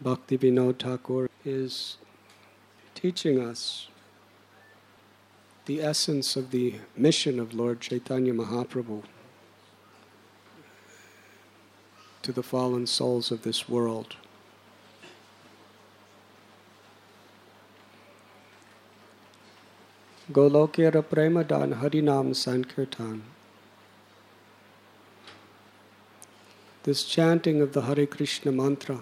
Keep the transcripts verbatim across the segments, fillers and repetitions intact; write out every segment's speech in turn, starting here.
Bhaktivinoda Thakur is teaching us the essence of the mission of Lord Chaitanya Mahaprabhu to the fallen souls of this world. Golokera Premadan Harinam Sankirtan. This chanting of the Hare Krishna mantra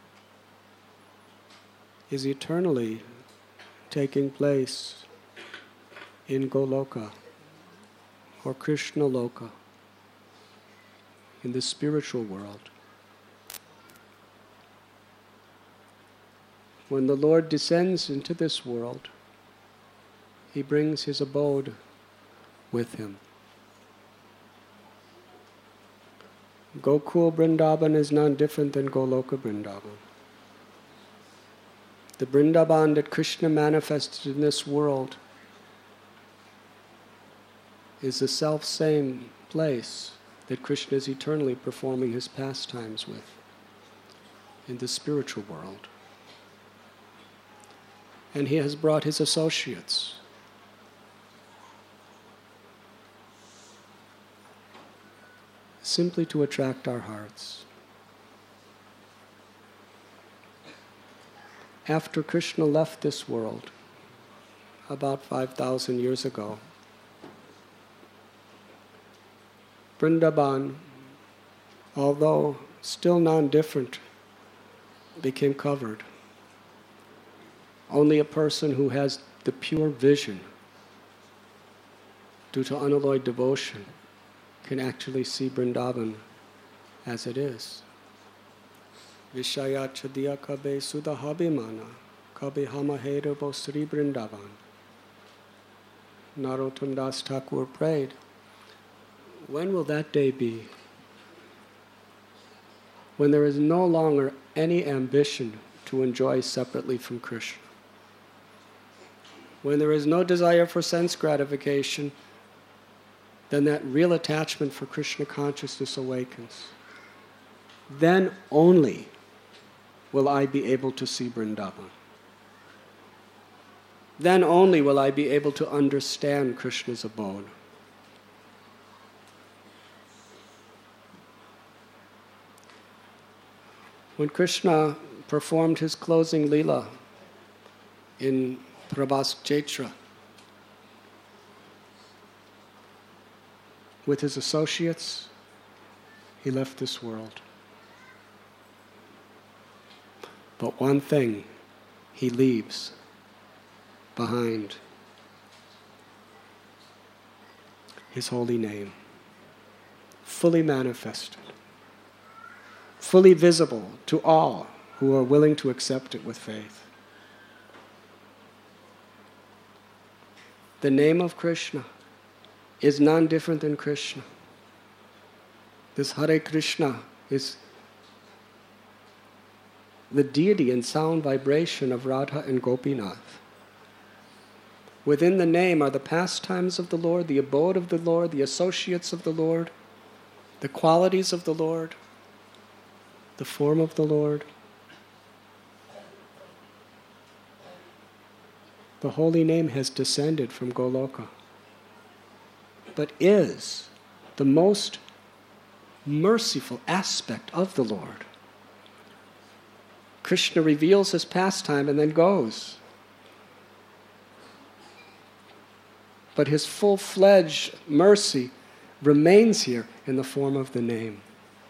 is eternally taking place in Goloka or Krishna Loka, in the spiritual world. When the Lord descends into this world, He brings His abode with Him. Gokul Vrindavan is none different than Goloka Vrindavan. The Vrindavan that Krishna manifested in this world is the self-same place that Krishna is eternally performing His pastimes with in the spiritual world. And He has brought His associates. Simply to attract our hearts. After Krishna left this world, about five thousand years ago, Vrindavan, although still non-different, became covered. Only a person who has the pure vision, due to unalloyed devotion, can actually see Vrindavan as it is. Vishaya chadiya kabe sudahabimana kabe hamaherabo Sri Vrindavan. Narottam Das Thakur prayed, when will that day be? When there is no longer any ambition to enjoy separately from Krishna. When there is no desire for sense gratification, then that real attachment for Krishna consciousness awakens. Then only will I be able to see Vrindavan. Then only will I be able to understand Krishna's abode. When Krishna performed his closing lila in Prabhas Kshetra with his associates, he left this world. But one thing he leaves behind: his holy name, fully manifested, fully visible to all who are willing to accept it with faith. The name of Krishna is none different than Krishna. This Hare Krishna is the deity and sound vibration of Radha and Gopinath. Within the name are the pastimes of the Lord, the abode of the Lord, the associates of the Lord, the qualities of the Lord, the form of the Lord. The holy name has descended from Goloka, but is the most merciful aspect of the Lord. Krishna reveals his pastime and then goes. But his full-fledged mercy remains here in the form of the name.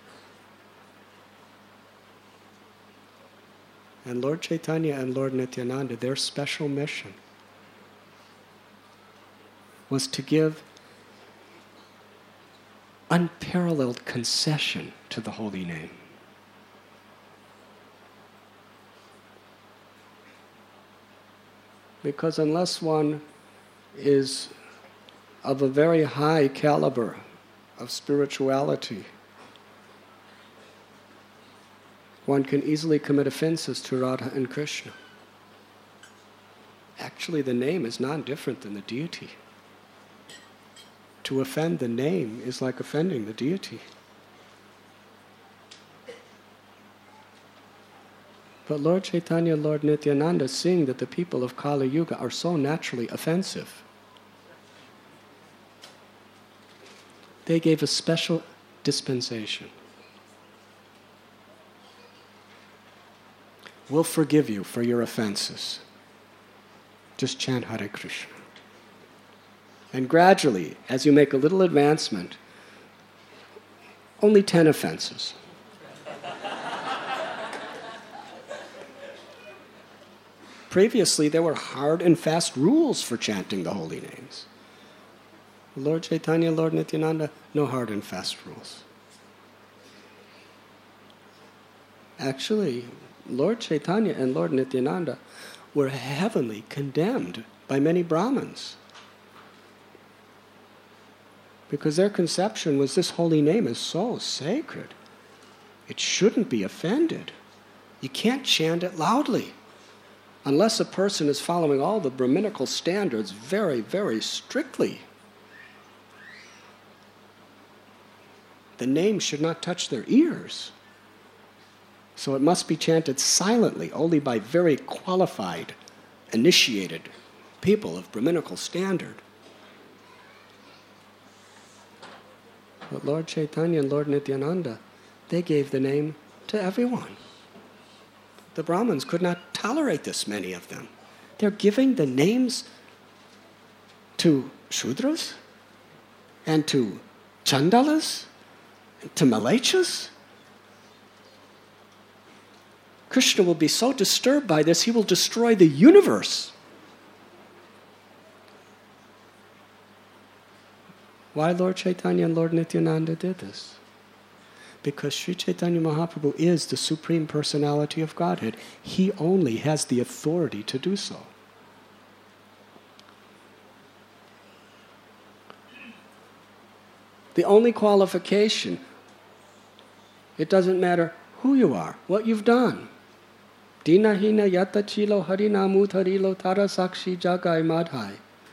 And Lord Chaitanya and Lord Nityananda, their special mission was to give unparalleled concession to the holy name. Because unless one is of a very high caliber of spirituality, one can easily commit offenses to Radha and Krishna. Actually, the name is not different than the deity. To offend the name is like offending the deity. But Lord Chaitanya and Lord Nityananda, seeing that the people of Kali Yuga are so naturally offensive, they gave a special dispensation. We'll forgive you for your offenses. Just chant Hare Krishna. And gradually, as you make a little advancement, only ten offenses. Previously, there were hard and fast rules for chanting the holy names. Lord Chaitanya, Lord Nityananda, no hard and fast rules. Actually, Lord Chaitanya and Lord Nityananda were heavily condemned by many Brahmins, because their conception was this holy name is so sacred. It shouldn't be offended. You can't chant it loudly unless a person is following all the Brahminical standards very, very strictly. The name should not touch their ears. So it must be chanted silently, only by very qualified, initiated people of Brahminical standard. But Lord Chaitanya and Lord Nityananda, they gave the name to everyone. The Brahmins could not tolerate this, many of them. They're giving the names to Shudras and to Chandalas, to Malechas. Krishna will be so disturbed by this, he will destroy the universe. Why Lord Chaitanya and Lord Nityananda did this? Because Sri Chaitanya Mahaprabhu is the Supreme Personality of Godhead. He only has the authority to do so. The only qualification, it doesn't matter who you are, what you've done. Dina hina yata chilo harinamu tarilo tara sakshi jagai madhai.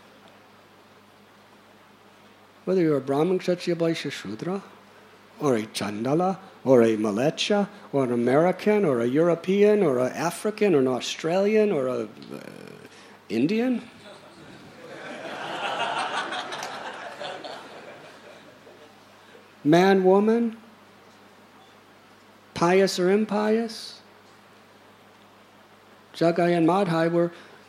Whether you're a Brahmin, Kshatriya, Vaishya, Shudra, or a Chandala, or a Malecha, or an American, or a European, or an African, or an Australian, or a uh, Indian. Man, woman, pious or impious. Jagai and Madhai were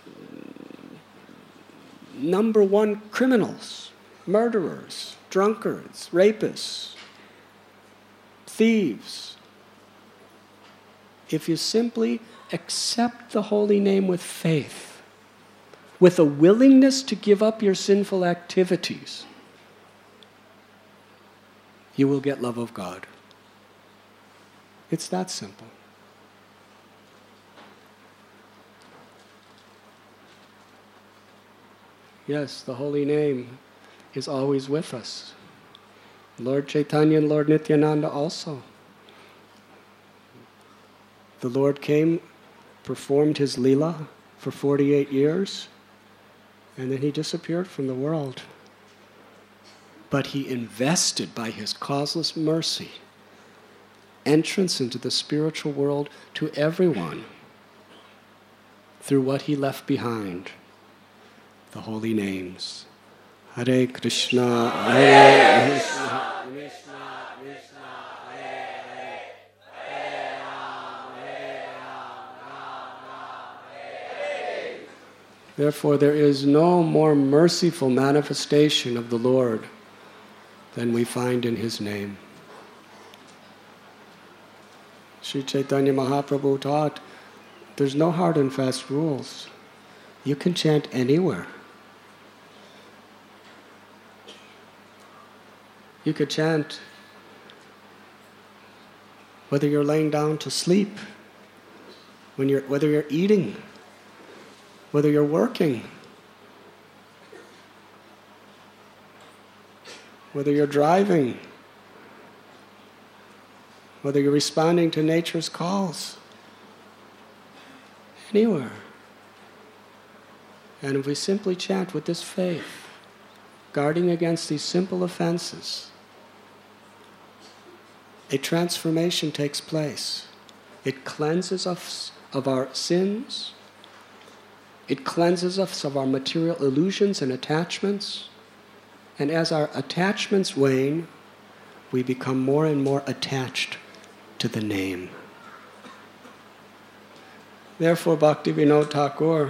number one criminals, murderers, drunkards, rapists, thieves. If you simply accept the holy name with faith, with a willingness to give up your sinful activities, you will get love of God. It's that simple. Yes, the holy name is always with us. Lord Chaitanya and Lord Nityananda also. The Lord came, performed his Leela for forty-eight years, and then he disappeared from the world. But he invested by his causeless mercy entrance into the spiritual world to everyone through what he left behind, the holy names. Hare Krishna, Hare Krishna, Krishna Krishna, Hare Hare, Hare Rama, Hare Rama, Rama Hare. Therefore, there is no more merciful manifestation of the Lord than we find in his name. Sri Chaitanya Mahaprabhu taught there's no hard and fast rules. You can chant anywhere. You could chant whether you're laying down to sleep, when you're, whether you're eating, whether you're working, whether you're driving, whether you're responding to nature's calls, anywhere. And if we simply chant with this faith, guarding against these simple offenses, a transformation takes place. It cleanses us of our sins. It cleanses us of our material illusions and attachments. And as our attachments wane, we become more and more attached to the name. Therefore, Bhaktivinoda Thakur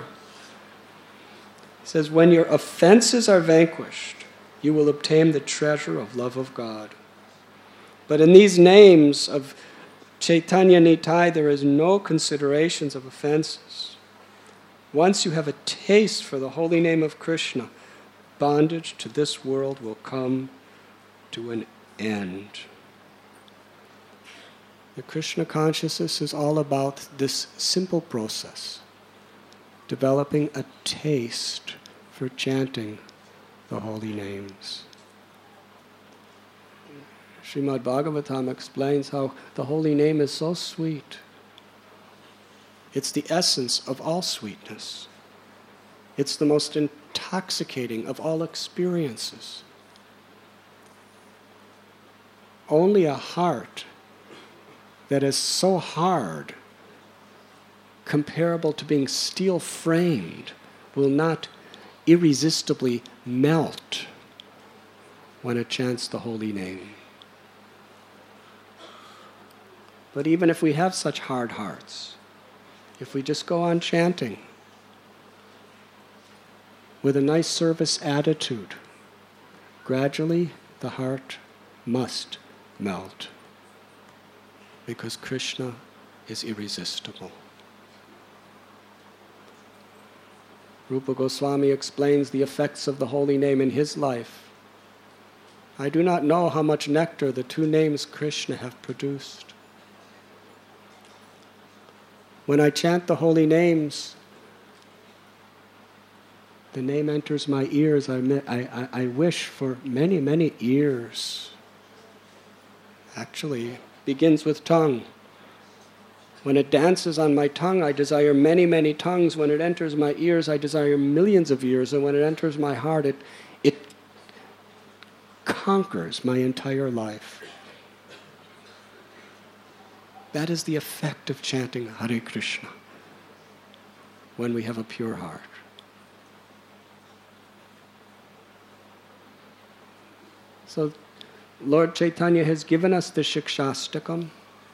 says, when your offenses are vanquished, you will obtain the treasure of love of God. But in these names of Chaitanya Nitai, there is no considerations of offenses. Once you have a taste for the holy name of Krishna, bondage to this world will come to an end. The Krishna consciousness is all about this simple process, developing a taste for chanting the holy names. Srimad Bhagavatam explains how the holy name is so sweet. It's the essence of all sweetness. It's the most intoxicating of all experiences. Only a heart that is so hard, comparable to being steel-framed, will not irresistibly melt when it chants the holy name. But even if we have such hard hearts, if we just go on chanting with a nice service attitude, gradually the heart must melt, because Krishna is irresistible. Rupa Goswami explains the effects of the holy name in his life. I do not know how much nectar the two names Krishna have produced. When I chant the holy names, the name enters my ears. I, I, I wish for many, many ears. Actually, it begins with tongue. When it dances on my tongue, I desire many, many tongues. When it enters my ears, I desire millions of ears. And when it enters my heart, it, it conquers my entire life. That is the effect of chanting Hare Krishna when we have a pure heart. So Lord Chaitanya has given us the Shikshastakam.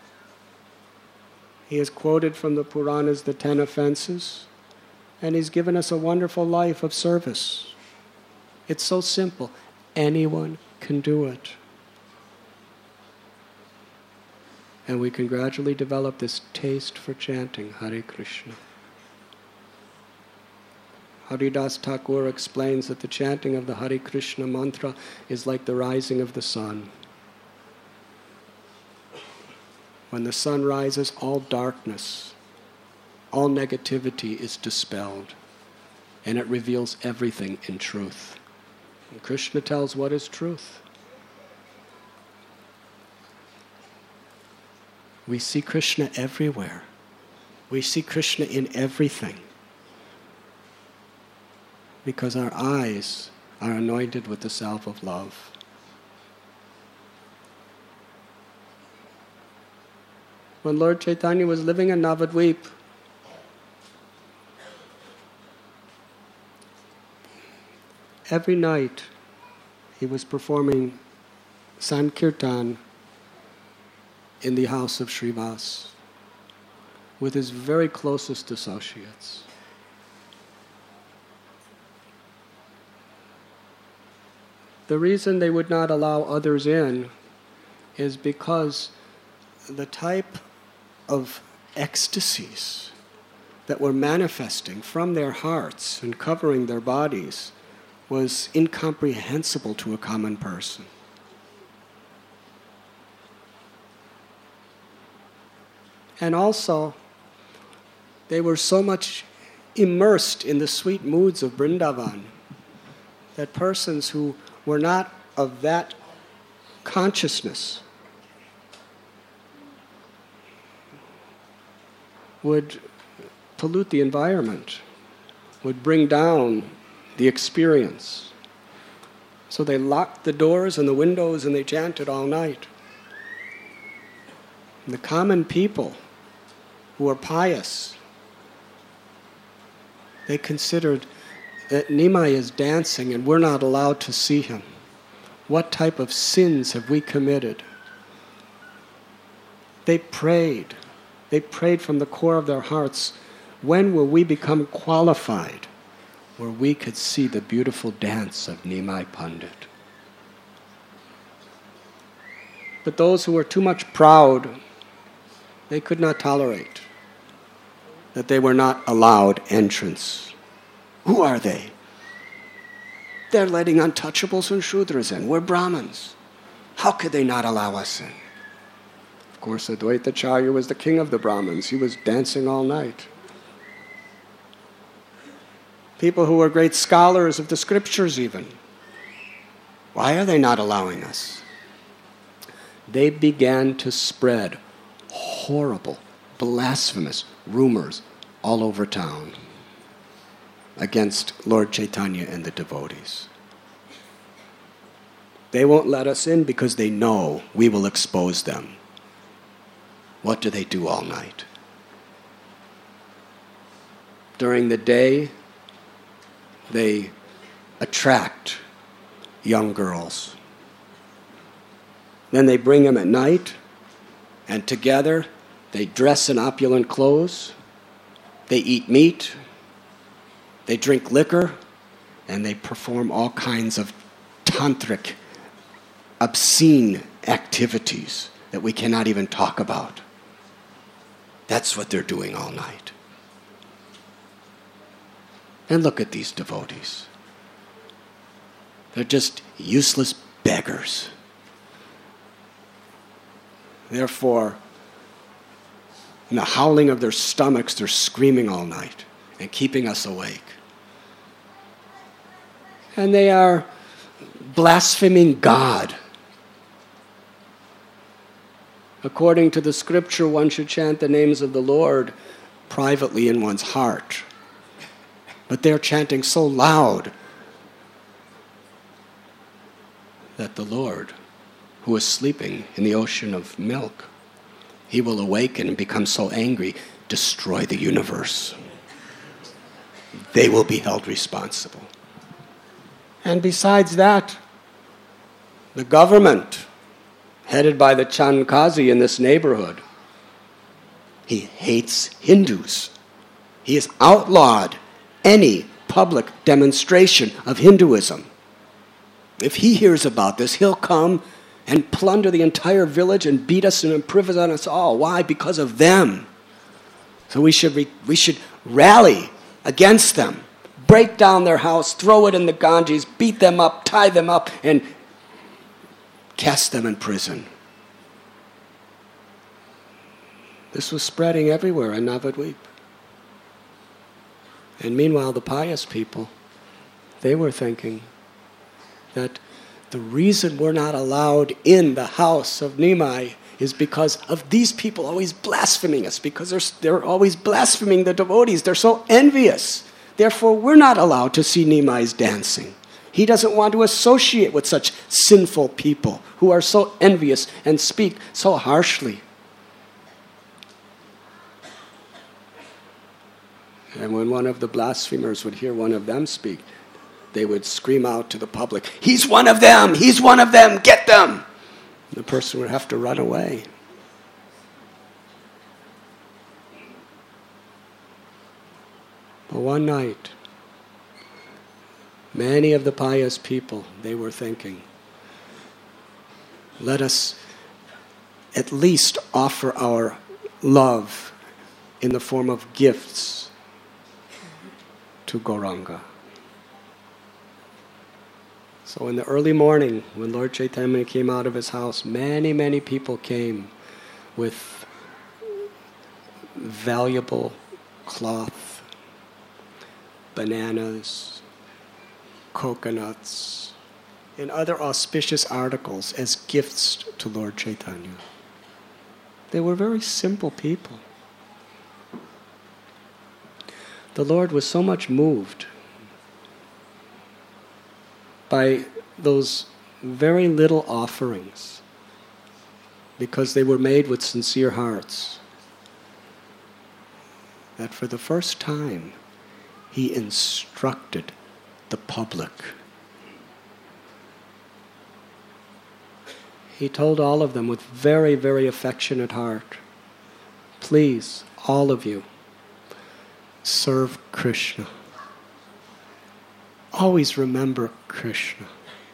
He has quoted from the Puranas the ten offenses, and he's given us a wonderful life of service. It's so simple. Anyone can do it. And we can gradually develop this taste for chanting Hare Krishna. Haridas Thakur explains that the chanting of the Hare Krishna mantra is like the rising of the sun. When the sun rises, all darkness, all negativity is dispelled, and it reveals everything in truth. And Krishna tells what is truth. We see Krishna everywhere. We see Krishna in everything, because our eyes are anointed with the salve of love. When Lord Chaitanya was living in Navadvip, every night he was performing Sankirtan in the house of Srivas with his very closest associates. The reason they would not allow others in is because the type of ecstasies that were manifesting from their hearts and covering their bodies was incomprehensible to a common person. And also, they were so much immersed in the sweet moods of Vrindavan that persons who were not of that consciousness would pollute the environment, would bring down the experience. So they locked the doors and the windows and they chanted all night. And the common people who were pious They considered that Nimai is dancing and we're not allowed to see him. What type of sins have we committed? They prayed. They prayed from the core of their hearts, when will we become qualified where we could see the beautiful dance of Nimai Pandit? But those who were too much proud, they could not tolerate that they were not allowed entrance. Who are they? They're letting untouchables and Shudras in. We're Brahmins. How could they not allow us in? Of course, Advaita Acharya was the king of the Brahmins. He was dancing all night. People who were great scholars of the scriptures even. Why are they not allowing us? They began to spread horrible, blasphemous rumors all over town against Lord Chaitanya and the devotees. They won't let us in because they know we will expose them. What do they do all night? During the day, they attract young girls. Then they bring them at night, and together they dress in opulent clothes, they eat meat, they drink liquor, and they perform all kinds of tantric, obscene activities that we cannot even talk about. That's what they're doing all night. And look at these devotees. They're just useless beggars. Therefore, in the howling of their stomachs, they're screaming all night and keeping us awake. And they are blaspheming God. According to the scripture, one should chant the names of the Lord privately in one's heart. But they're chanting so loud that the Lord, who is sleeping in the ocean of milk, he will awaken and become so angry, destroy the universe. They will be held responsible. And besides that, the government, headed by the Chand Kazi in this neighborhood, he hates Hindus. He has outlawed any public demonstration of Hinduism. If he hears about this, he'll come and plunder the entire village and beat us and imprison us all. Why? Because of them. So we should re- we should rally against them, break down their house, throw it in the Ganges, beat them up, tie them up, and cast them in prison. This was spreading everywhere in Navadvip. And meanwhile, the pious people, they were thinking that the reason we're not allowed in the house of Nimai is because of these people always blaspheming us, because they're, they're always blaspheming the devotees. They're so envious. Therefore, we're not allowed to see Nimai's dancing. He doesn't want to associate with such sinful people who are so envious and speak so harshly. And when one of the blasphemers would hear one of them speak, they would scream out to the public, "He's one of them! He's one of them! Get them!" The person would have to run away. But one night, many of the pious people, they were thinking, let us at least offer our love in the form of gifts to Gauranga. So in the early morning, when Lord Chaitanya came out of his house, many, many people came with valuable cloth, bananas, coconuts, and other auspicious articles as gifts to Lord Chaitanya. They were very simple people. The Lord was so much moved by those very little offerings, because they were made with sincere hearts, that for the first time He instructed the public. He told all of them with very, very affectionate heart, please, all of you, serve Krishna. Always remember Krishna.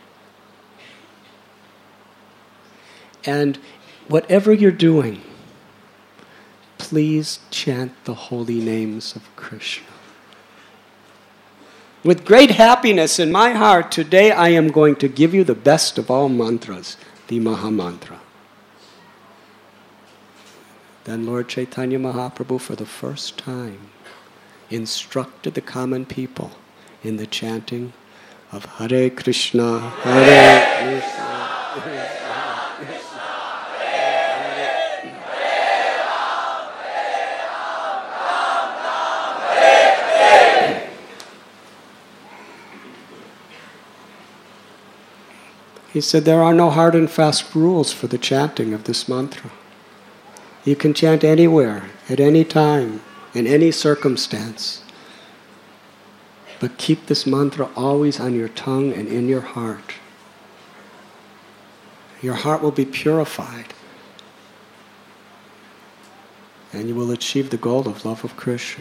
And whatever you're doing, please chant the holy names of Krishna. With great happiness in my heart, today I am going to give you the best of all mantras, the Maha Mantra. Then Lord Chaitanya Mahaprabhu, for the first time, instructed the common people in the chanting of Hare Krishna, Hare Krishna, Hare He said there are no hard and fast rules for the chanting of this mantra. You can chant anywhere, at any time, in any circumstance. But keep this mantra always on your tongue and in your heart. Your heart will be purified. And you will achieve the goal of love of Krishna.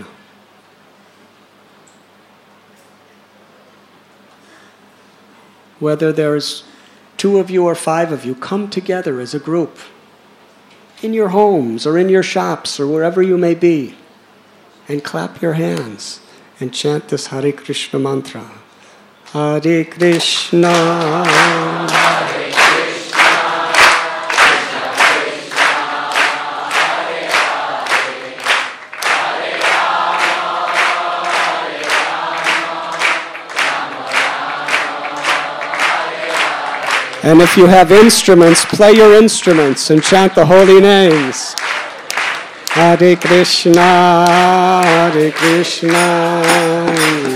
Whether there's two of you or five of you, come together as a group in your homes or in your shops or wherever you may be, and clap your hands and chant this Hare Krishna mantra. Hare Krishna, Hare Krishna, Krishna Krishna, Hare Hare, Hare Rama, Hare Rama, Rama Rama. And if you have instruments, play your instruments and chant the holy names. Hare Krishna, Hare Krishna.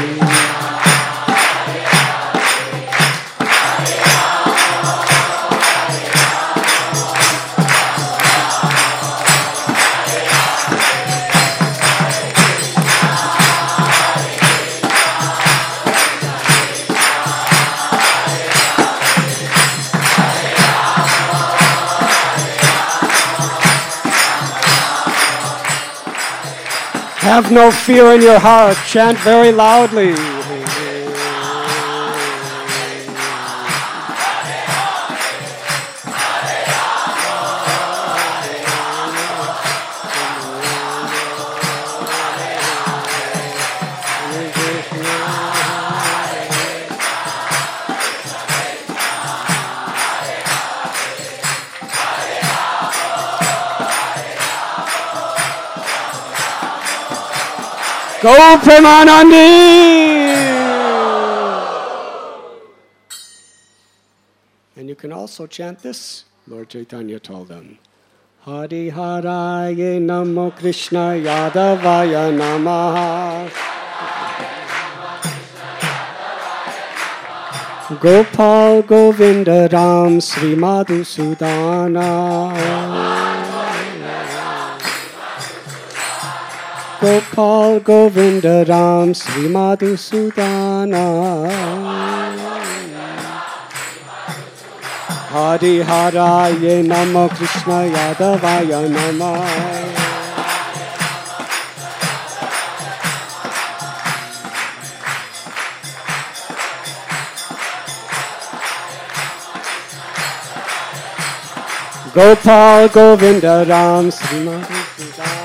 Have no fear in your heart. Chant very loudly. Go Premanandi! And you can also chant this, Lord Chaitanya told them. Hari Haraye Namo Krishna Yadavaya Namaha. Gopal Govinda Ram Sri Madhusudana. Gopal Govinda Ram Sri Madhusudana. Hari Haraye Namo Krishna Yadavaya Namah. Gopal Govinda Ram Sri Madhusudana.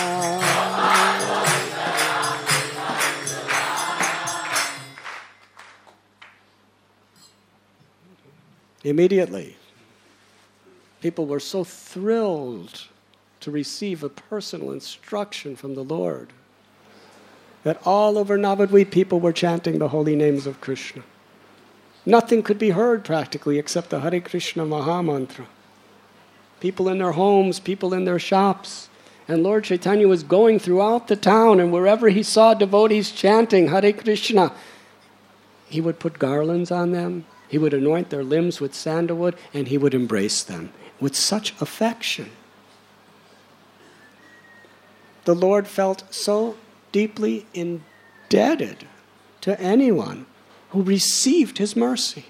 Immediately, people were so thrilled to receive a personal instruction from the Lord that all over Navadvip people were chanting the holy names of Krishna. Nothing could be heard practically except the Hare Krishna Maha Mantra. People in their homes, people in their shops. And Lord Chaitanya was going throughout the town, and wherever he saw devotees chanting Hare Krishna, he would put garlands on them. He would anoint their limbs with sandalwood, and he would embrace them with such affection. The Lord felt so deeply indebted to anyone who received his mercy.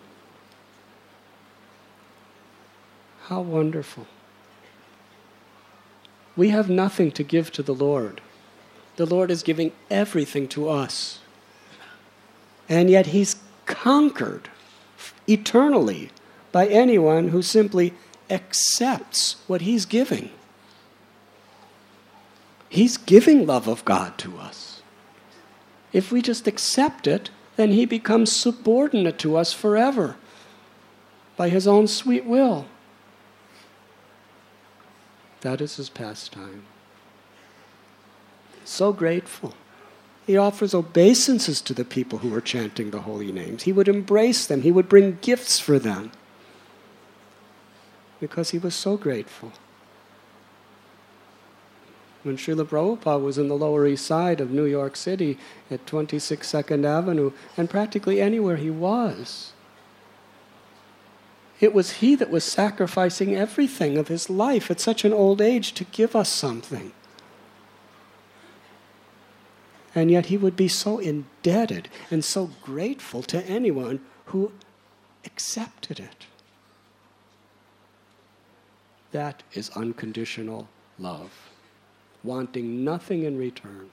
How wonderful. We have nothing to give to the Lord. The Lord is giving everything to us. And yet he's conquered eternally by anyone who simply accepts what he's giving. He's giving love of God to us. If we just accept it, then he becomes subordinate to us forever by his own sweet will. That is his pastime. So grateful. He offers obeisances to the people who are chanting the holy names. He would embrace them. He would bring gifts for them. Because he was so grateful. When Srila Prabhupada was in the Lower East Side of New York City at twenty-six Second Avenue, and practically anywhere he was, it was he that was sacrificing everything of his life at such an old age to give us something. And yet he would be so indebted and so grateful to anyone who accepted it. That is unconditional love, wanting nothing in return.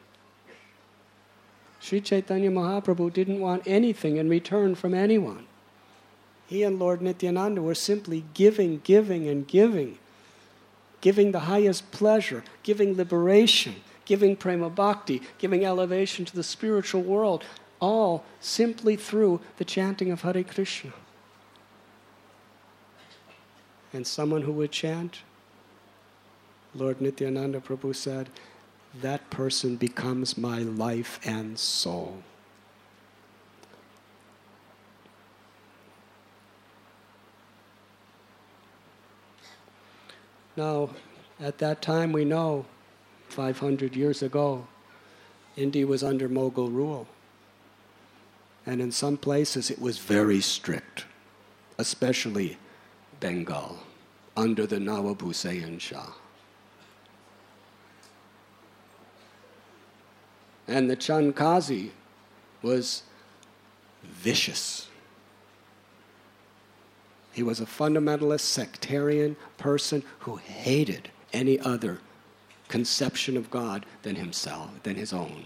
Sri Chaitanya Mahaprabhu didn't want anything in return from anyone. He and Lord Nityananda were simply giving, giving, and giving. Giving the highest pleasure, giving liberation, giving prema bhakti, giving elevation to the spiritual world, all simply through the chanting of Hare Krishna. And someone who would chant, Lord Nityananda Prabhu said, that person becomes my life and soul. Now, at that time we know, five hundred years ago, India was under Mughal rule. And in some places it was very strict, especially Bengal, under the Nawab Hussain Shah. And the Chand Kazi was vicious. He was a fundamentalist, sectarian person who hated any other conception of God than himself, than his own.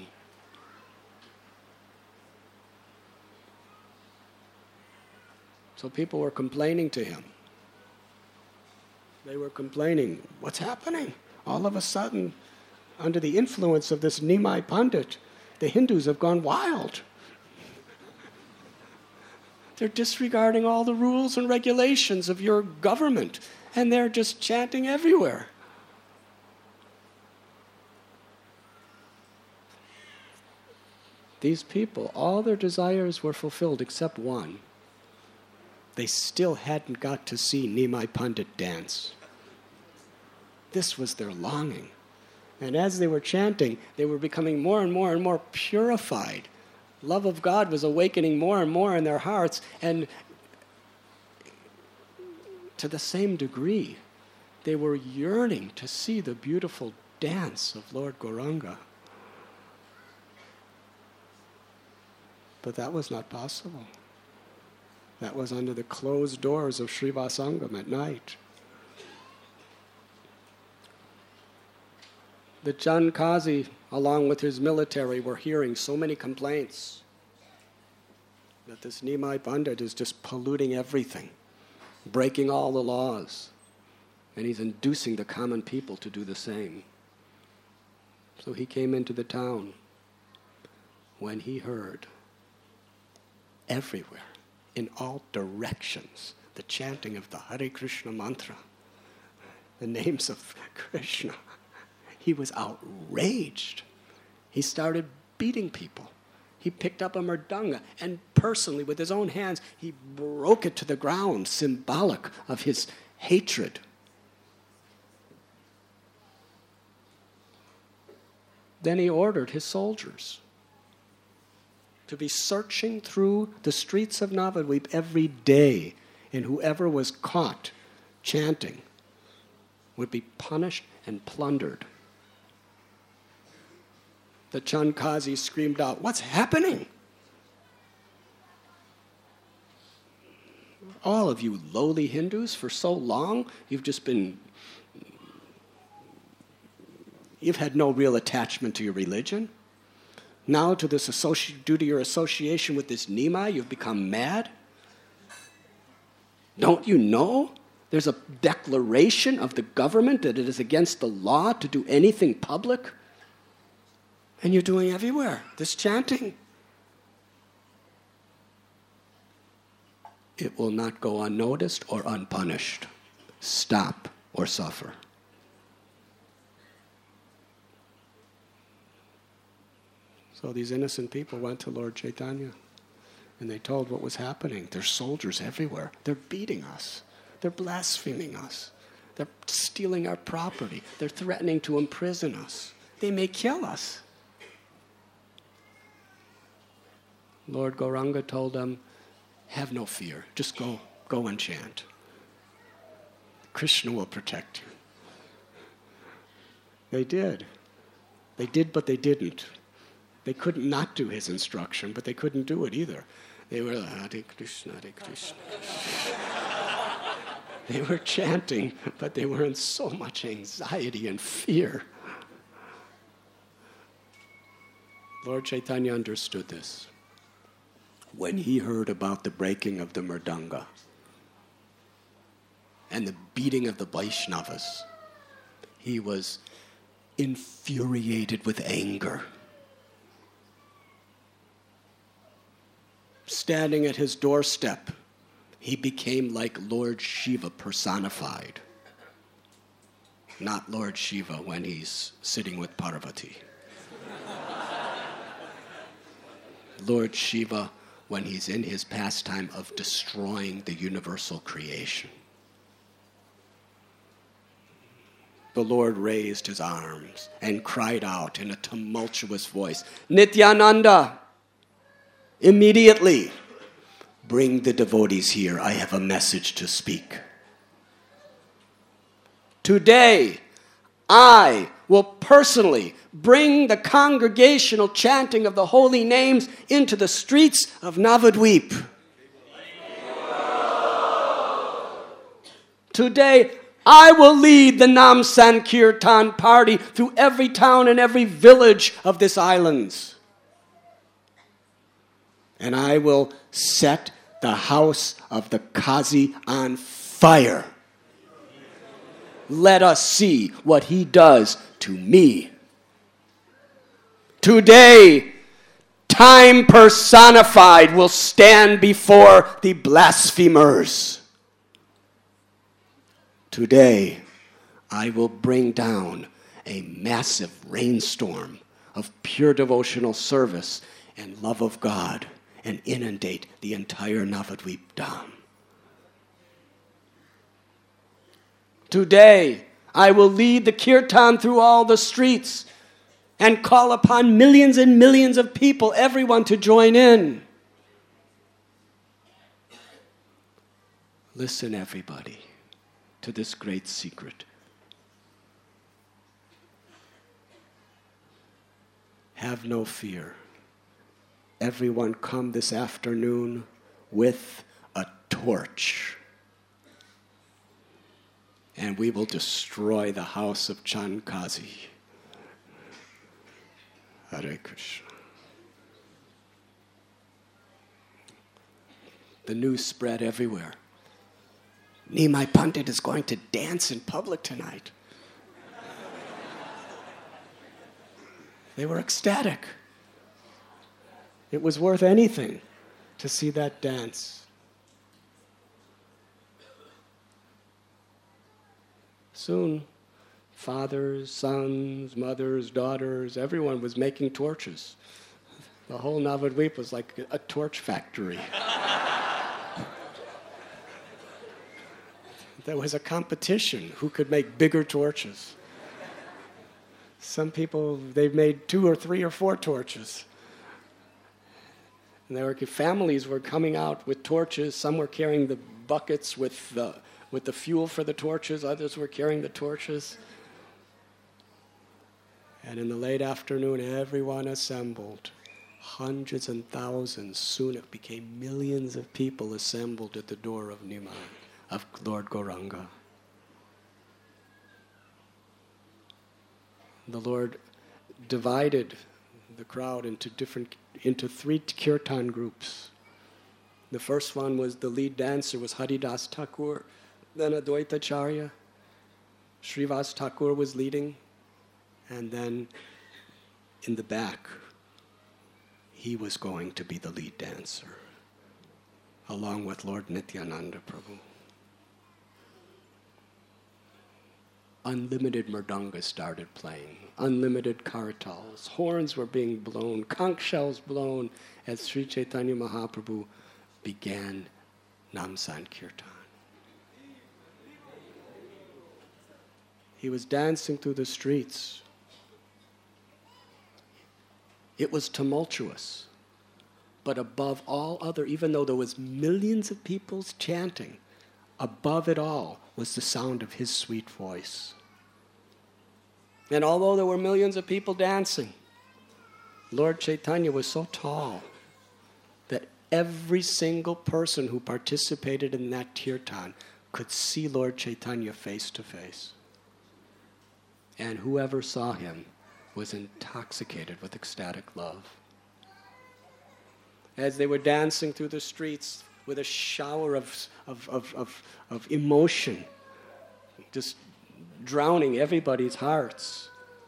So people were complaining to him. They were complaining, what's happening? All of a sudden, under the influence of this Nimai Pandit, the Hindus have gone wild. They're disregarding all the rules and regulations of your government, and they're just chanting everywhere. These people, all their desires were fulfilled except one. They still hadn't got to see Nimai Pandit dance. This was their longing. And as they were chanting, they were becoming more and more and more purified. Love of God was awakening more and more in their hearts, and to the same degree, they were yearning to see the beautiful dance of Lord Gauranga. But that was not possible. That was under the closed doors of Srivasangam at night. The Chand Kazi, along with his military, were hearing so many complaints that this Nimai Pandit is just polluting everything, breaking all the laws, and he's inducing the common people to do the same. So he came into the town when he heard everywhere, in all directions, the chanting of the Hare Krishna mantra, the names of Krishna. He was outraged. He started beating people. He picked up a mridanga and personally, with his own hands, he broke it to the ground, symbolic of his hatred. Then he ordered his soldiers to be searching through the streets of Navadvip every day, and whoever was caught chanting would be punished and plundered. The Chandkazi screamed out, "What's happening?" All of you lowly Hindus, for so long, you've just been, you've had no real attachment to your religion. Now, to this associ- due to your association with this Nimai, you've become mad. Don't you know there's a declaration of the government that it is against the law to do anything public? And you're doing everywhere this chanting. It will not go unnoticed or unpunished. Stop or suffer. So these innocent people went to Lord Chaitanya and they told what was happening. There's soldiers everywhere. They're beating us. They're blaspheming us. They're stealing our property. They're threatening to imprison us. They may kill us. Lord Gauranga told them, have no fear. Just go, go and chant. Krishna will protect you. They did. They did, but they didn't. They couldn't not do his instruction, but they couldn't do it either. They were like, Hare Krishna, Hare Krishna. They were chanting, but they were in so much anxiety and fear. Lord Chaitanya understood this. When he heard about the breaking of the Mridanga and the beating of the Vaishnavas, he was infuriated with anger. Standing at his doorstep, he became like Lord Shiva personified. Not Lord Shiva when he's sitting with Parvati. Lord Shiva when he's in his pastime of destroying the universal creation. The Lord raised his arms and cried out in a tumultuous voice, Nityananda, immediately bring the devotees here. I have a message to speak. Today, I will personally bring the congregational chanting of the holy names into the streets of Navadvip. Today, I will lead the Nam Sankirtan party through every town and every village of this island. And I will set the house of the Kazi on fire. Let us see what he does to me. Today, time personified will stand before the blasphemers. Today, I will bring down a massive rainstorm of pure devotional service and love of God and inundate the entire Navadvip Dham. Today, I will lead the kirtan through all the streets and call upon millions and millions of people, everyone to join in. Listen, everybody, to this great secret. Have no fear. Everyone come this afternoon with a torch. And we will destroy the house of Chandkazi. Hare Krishna. The news spread everywhere. Nimai Pandit is going to dance in public tonight. They were ecstatic. It was worth anything to see that dance. Soon, fathers, sons, mothers, daughters, everyone was making torches. The whole Navadvip was like a torch factory. There was a competition who could make bigger torches. Some people, they made two or three or four torches. And there were families were coming out with torches. Some were carrying the buckets with the with the fuel for the torches. Others were carrying the torches. And in the late afternoon, everyone assembled. Hundreds and thousands. Soon it became millions of people assembled at the door of Nimai, of Lord Gauranga. The Lord divided the crowd into different, into three kirtan groups. The first one was, the lead dancer was Haridas Thakur, then Advaita Acharya. Srivas Thakur was leading, and then in the back, he was going to be the lead dancer, along with Lord Nityananda Prabhu. Unlimited mridanga started playing, unlimited karatals, horns were being blown, conch shells blown as Sri Chaitanya Mahaprabhu began Nam Sankirtan. He was dancing through the streets. It was tumultuous, but above all other, even though there was millions of people chanting, above it all was the sound of his sweet voice. And although there were millions of people dancing, Lord Chaitanya was so tall that every single person who participated in that kirtan could see Lord Chaitanya face to face. And whoever saw him was intoxicated with ecstatic love. As they were dancing through the streets with a shower of, of, of, of, of emotion, just drowning everybody's hearts,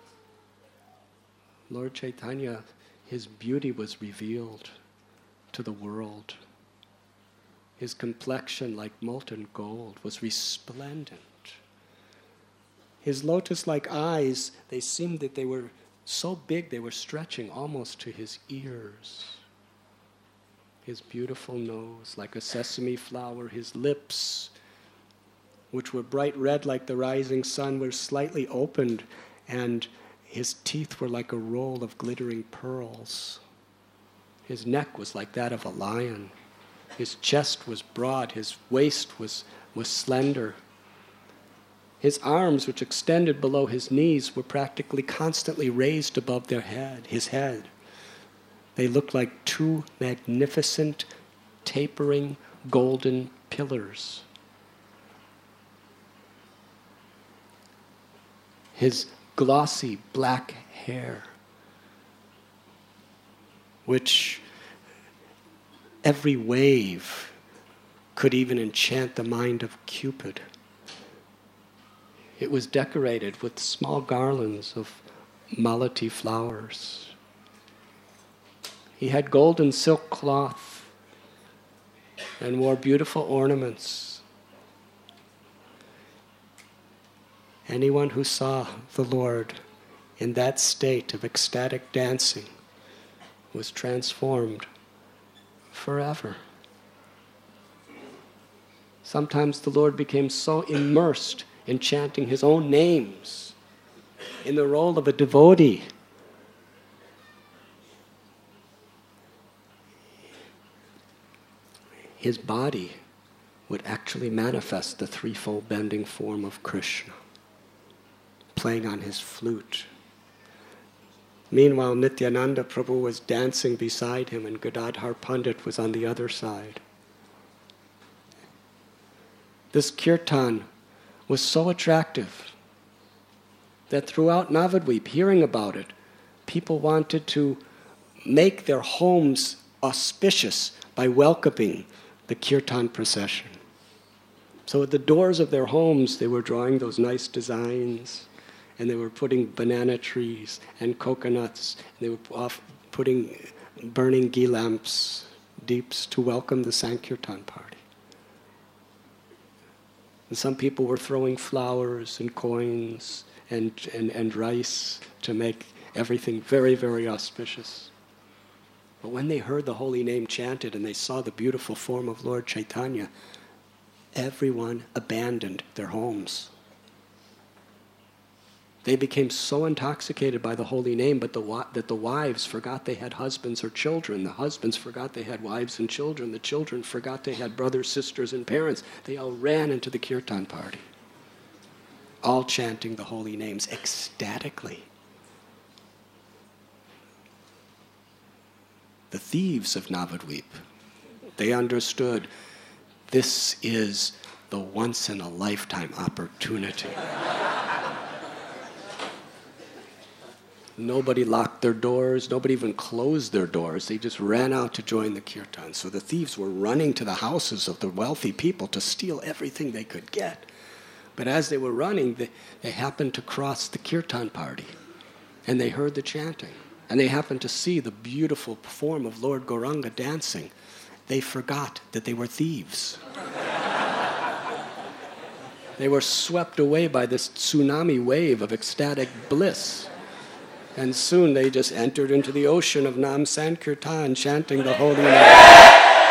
Lord Chaitanya, his beauty was revealed to the world. His complexion, like molten gold, was resplendent. His lotus-like eyes, they seemed that they were so big they were stretching almost to his ears. His beautiful nose, like a sesame flower, his lips, which were bright red like the rising sun, were slightly opened, and his teeth were like a roll of glittering pearls. His neck was like that of a lion. His chest was broad, his waist was, was slender. His arms, which extended below his knees, were practically constantly raised above their head, his head. They looked like two magnificent, tapering, golden pillars. His glossy black hair, which every wave could even enchant the mind of Cupid. It was decorated with small garlands of malati flowers. He had golden silk cloth and wore beautiful ornaments. Anyone who saw the Lord in that state of ecstatic dancing was transformed forever. Sometimes the Lord became so immersed in chanting his own names, in the role of a devotee, his body would actually manifest the threefold bending form of Krishna, playing on his flute. Meanwhile, Nityananda Prabhu was dancing beside him, and Gadadhar Pandit was on the other side. This kirtan was so attractive that throughout Navadvip, hearing about it, people wanted to make their homes auspicious by welcoming the kirtan procession. So at the doors of their homes, they were drawing those nice designs, and they were putting banana trees and coconuts, and they were off putting burning ghee lamps, deeps, to welcome the Sankirtan party. And some people were throwing flowers and coins and, and, and rice to make everything very, very auspicious. But when they heard the holy name chanted and they saw the beautiful form of Lord Chaitanya, everyone abandoned their homes. They became so intoxicated by the holy name but the, that the wives forgot they had husbands or children. The husbands forgot they had wives and children. The children forgot they had brothers, sisters, and parents. They all ran into the kirtan party, all chanting the holy names ecstatically. the thieves of Navadvip. They understood this is the once-in-a-lifetime opportunity. Nobody locked their doors. Nobody even closed their doors. They just ran out to join the kirtan. So the thieves were running to the houses of the wealthy people to steal everything they could get. But as they were running, they, they happened to cross the kirtan party. And they heard the chanting. And they happened to see the beautiful form of Lord Gauranga dancing. They forgot that they were thieves. They were swept away by this tsunami wave of ecstatic bliss. And soon they just entered into the ocean of Nam Sankirtan, chanting the holy name.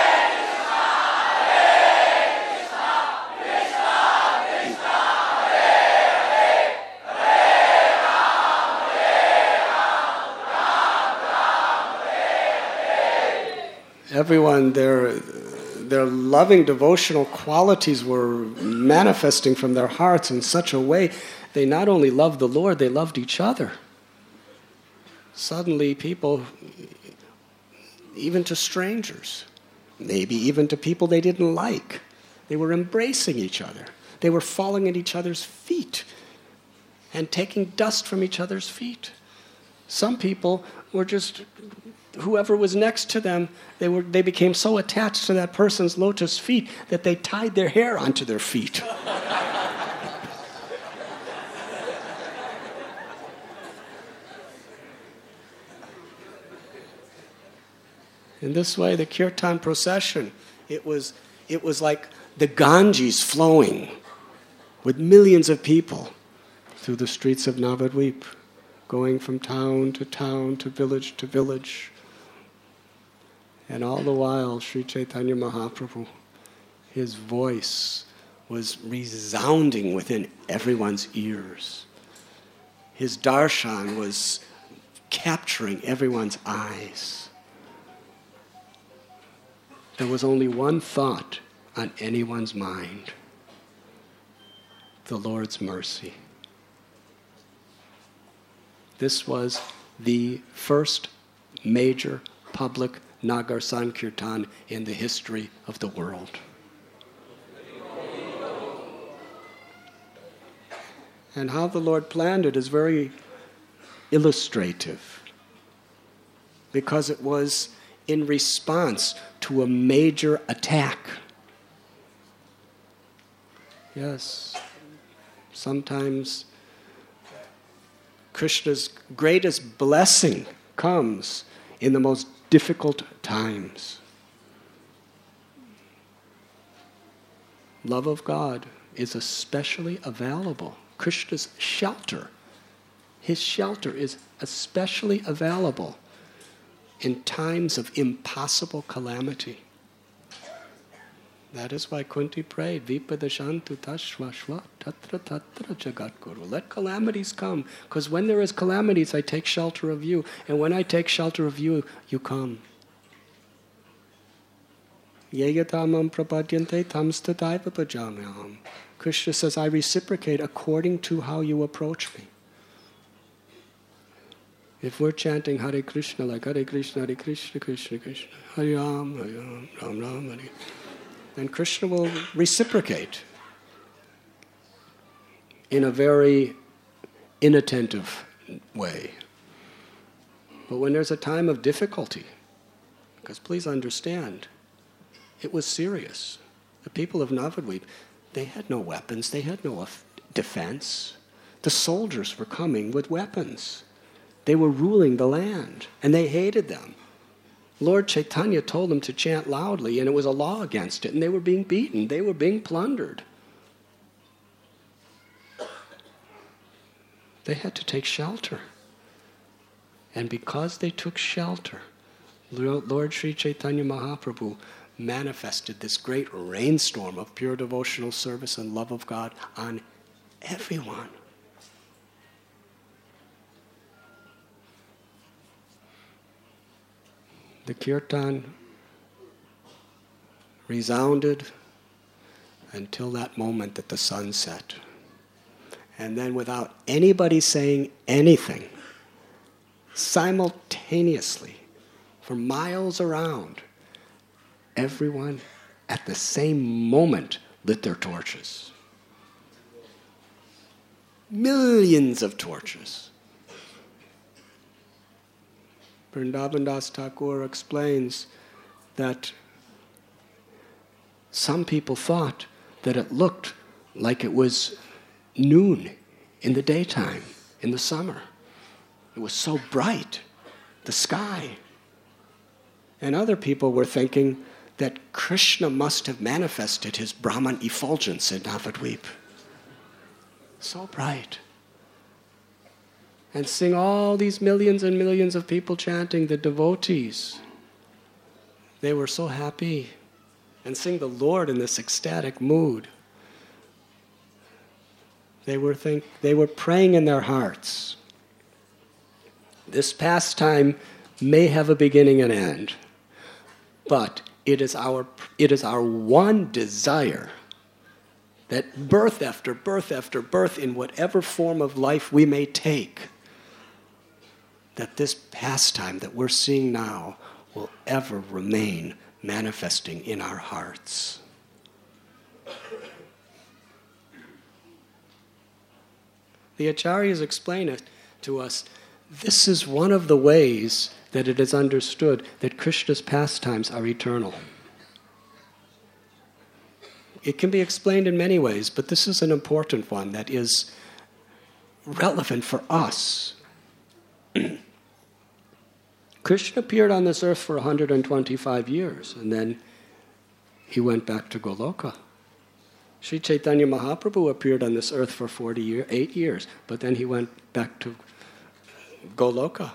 Everyone, their, their loving devotional qualities were manifesting from their hearts in such a way, they not only loved the Lord, they loved each other. Suddenly people, even to strangers, maybe even to people they didn't like, they were embracing each other. They were falling at each other's feet and taking dust from each other's feet. Some people were just, whoever was next to them, they were they became so attached to that person's lotus feet that they tied their hair onto their feet. In this way, the kirtan procession, it was, it was like the Ganges flowing with millions of people through the streets of Navadvip, going from town to town, to village to village. And all the while, Sri Chaitanya Mahaprabhu, his voice was resounding within everyone's ears. His darshan was capturing everyone's eyes. There was only one thought on anyone's mind: the Lord's mercy. This was the first major public Nagar Sankirtan in the history of the world. And how the Lord planned it is very illustrative, because it was in response to a major attack. Yes, sometimes Krishna's greatest blessing comes in the most difficult times. Love of God is especially available. Krishna's shelter, his shelter is especially available in times of impossible calamity. That is why Kunti prayed, Vipadashantu tashvashva tatra tatra jagatguru. Let calamities come, because when there is calamities, I take shelter of you. And when I take shelter of you, you come. Yeyatamam prapadyante tamstataiva pajamyam. Krishna says, I reciprocate according to how you approach me. If we're chanting Hare Krishna like Hare Krishna, Hare Krishna, Krishna Krishna, Hare Ram, Hare Ram, Ram Ram, Hare, then Krishna will reciprocate in a very inattentive way. But when there's a time of difficulty, because please understand, it was serious. The people of Navadvip, they had no weapons, they had no defense. The soldiers were coming with weapons. They were ruling the land, and they hated them. Lord Chaitanya told them to chant loudly, and it was a law against it, and they were being beaten, they were being plundered. They had to take shelter. And because they took shelter, Lord Sri Chaitanya Mahaprabhu manifested this great rainstorm of pure devotional service and love of God on everyone. The kirtan resounded until that moment that the sun set. And then without anybody saying anything, simultaneously, for miles around, everyone at the same moment lit their torches. Millions of torches. Vrindavan Das Thakur explains that some people thought that it looked like it was noon in the daytime, in the summer. It was so bright, the sky. And other people were thinking that Krishna must have manifested his Brahman effulgence in Navadvip. So bright. And seeing all these millions and millions of people chanting, the devotees, they were so happy. And seeing the Lord in this ecstatic mood, they were think they were praying in their hearts. This pastime may have a beginning and end, but it is our it is our one desire that birth after birth after birth, in whatever form of life we may take, that this pastime that we're seeing now will ever remain manifesting in our hearts. The Acharyas explain it to us. This is one of the ways that it is understood that Krishna's pastimes are eternal. It can be explained in many ways, but this is an important one that is relevant for us. Krishna appeared on this earth for one hundred twenty-five years, and then he went back to Goloka. Sri Chaitanya Mahaprabhu appeared on this earth for forty-eight years, but then he went back to Goloka.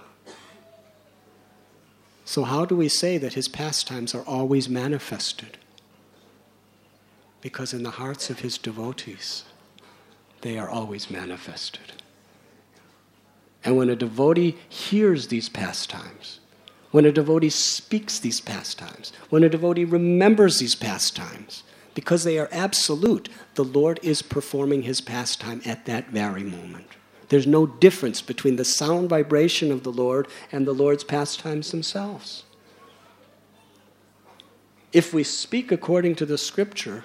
So how do we say that his pastimes are always manifested? Because in the hearts of his devotees, they are always manifested. And when a devotee hears these pastimes, when a devotee speaks these pastimes, when a devotee remembers these pastimes, because they are absolute, the Lord is performing his pastime at that very moment. There's no difference between the sound vibration of the Lord and the Lord's pastimes themselves. If we speak according to the scripture,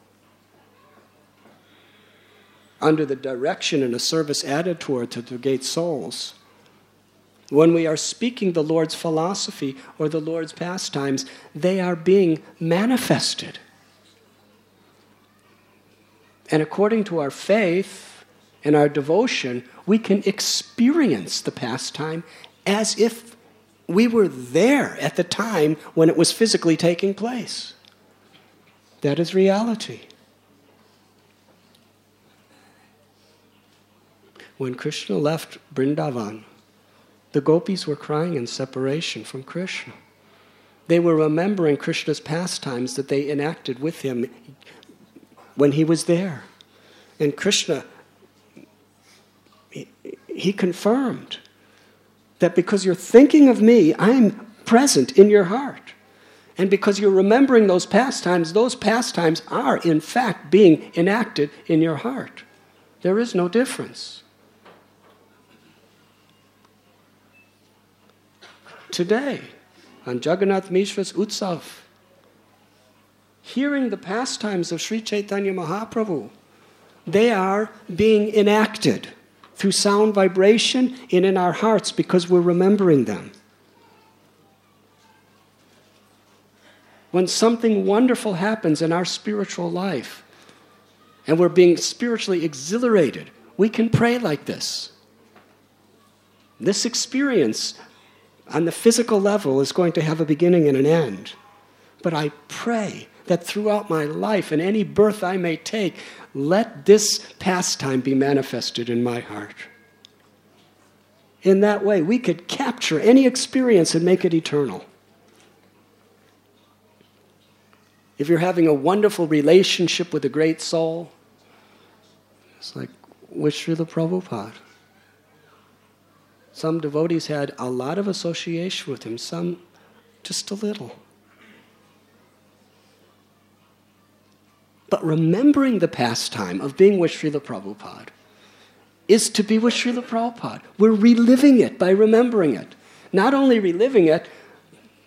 under the direction and a service attitude to the great souls, when we are speaking the Lord's philosophy or the Lord's pastimes, they are being manifested. And according to our faith and our devotion, we can experience the pastime as if we were there at the time when it was physically taking place. That is reality. When Krishna left Vrindavan, the gopis were crying in separation from Krishna. They were remembering Krishna's pastimes that they enacted with him when he was there. And Krishna, he, he confirmed that because you're thinking of me, I'm present in your heart. And because you're remembering those pastimes, those pastimes are in fact being enacted in your heart. There is no difference. Today, on Jagannath Mishra's Utsav, hearing the pastimes of Sri Chaitanya Mahaprabhu, they are being enacted through sound vibration and in our hearts because we're remembering them. When something wonderful happens in our spiritual life and we're being spiritually exhilarated, we can pray like this. This experience on the physical level is going to have a beginning and an end. But I pray that throughout my life and any birth I may take, let this pastime be manifested in my heart. In that way, we could capture any experience and make it eternal. If you're having a wonderful relationship with a great soul, it's like with Srila Prabhupada. Some devotees had a lot of association with him, some just a little. But remembering the pastime of being with Srila Prabhupada is to be with Srila Prabhupada. We're reliving it by remembering it. Not only reliving it,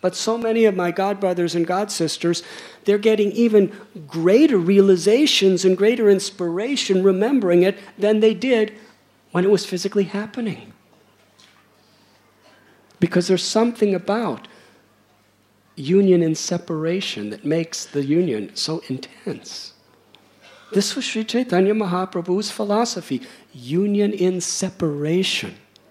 But so many of my godbrothers and godsisters, they're getting even greater realizations and greater inspiration remembering it than they did when it was physically happening. Because there's something about union in separation that makes the union so intense. This was Sri Chaitanya Mahaprabhu's philosophy, union in separation.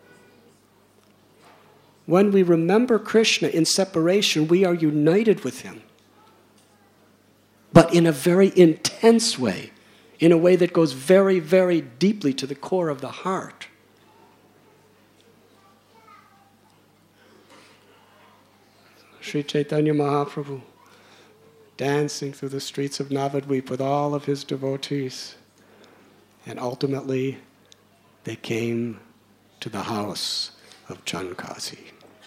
When we remember Krishna in separation, we are united with him. But in a very intense way, in a way that goes very, very deeply to the core of the heart. Sri Chaitanya Mahaprabhu, dancing through the streets of Navadvip with all of his devotees. And ultimately, they came to the house of Chankasi.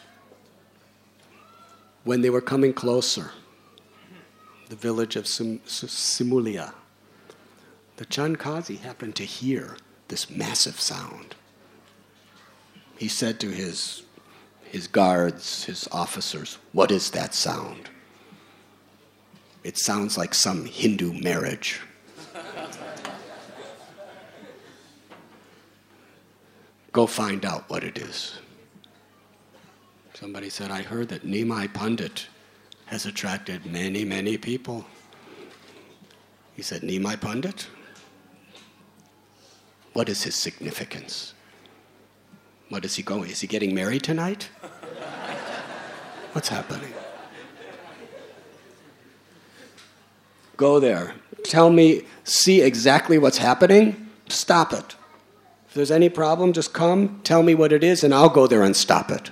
When they were coming closer, the village of Sim- Simulia, the Chankasi happened to hear this massive sound. He said to his, his guards, his officers, "What is that sound?" "It sounds like some Hindu marriage." "Go find out what it is." Somebody said, "I heard that Nimai Pandit has attracted many, many people." He said, "Nimai Pandit? What is his significance? What is he going? Is he getting married tonight? What's happening?" Go there. Tell me, see exactly what's happening. Stop it. If there's any problem, just come, tell me what it is, and I'll go there and stop it.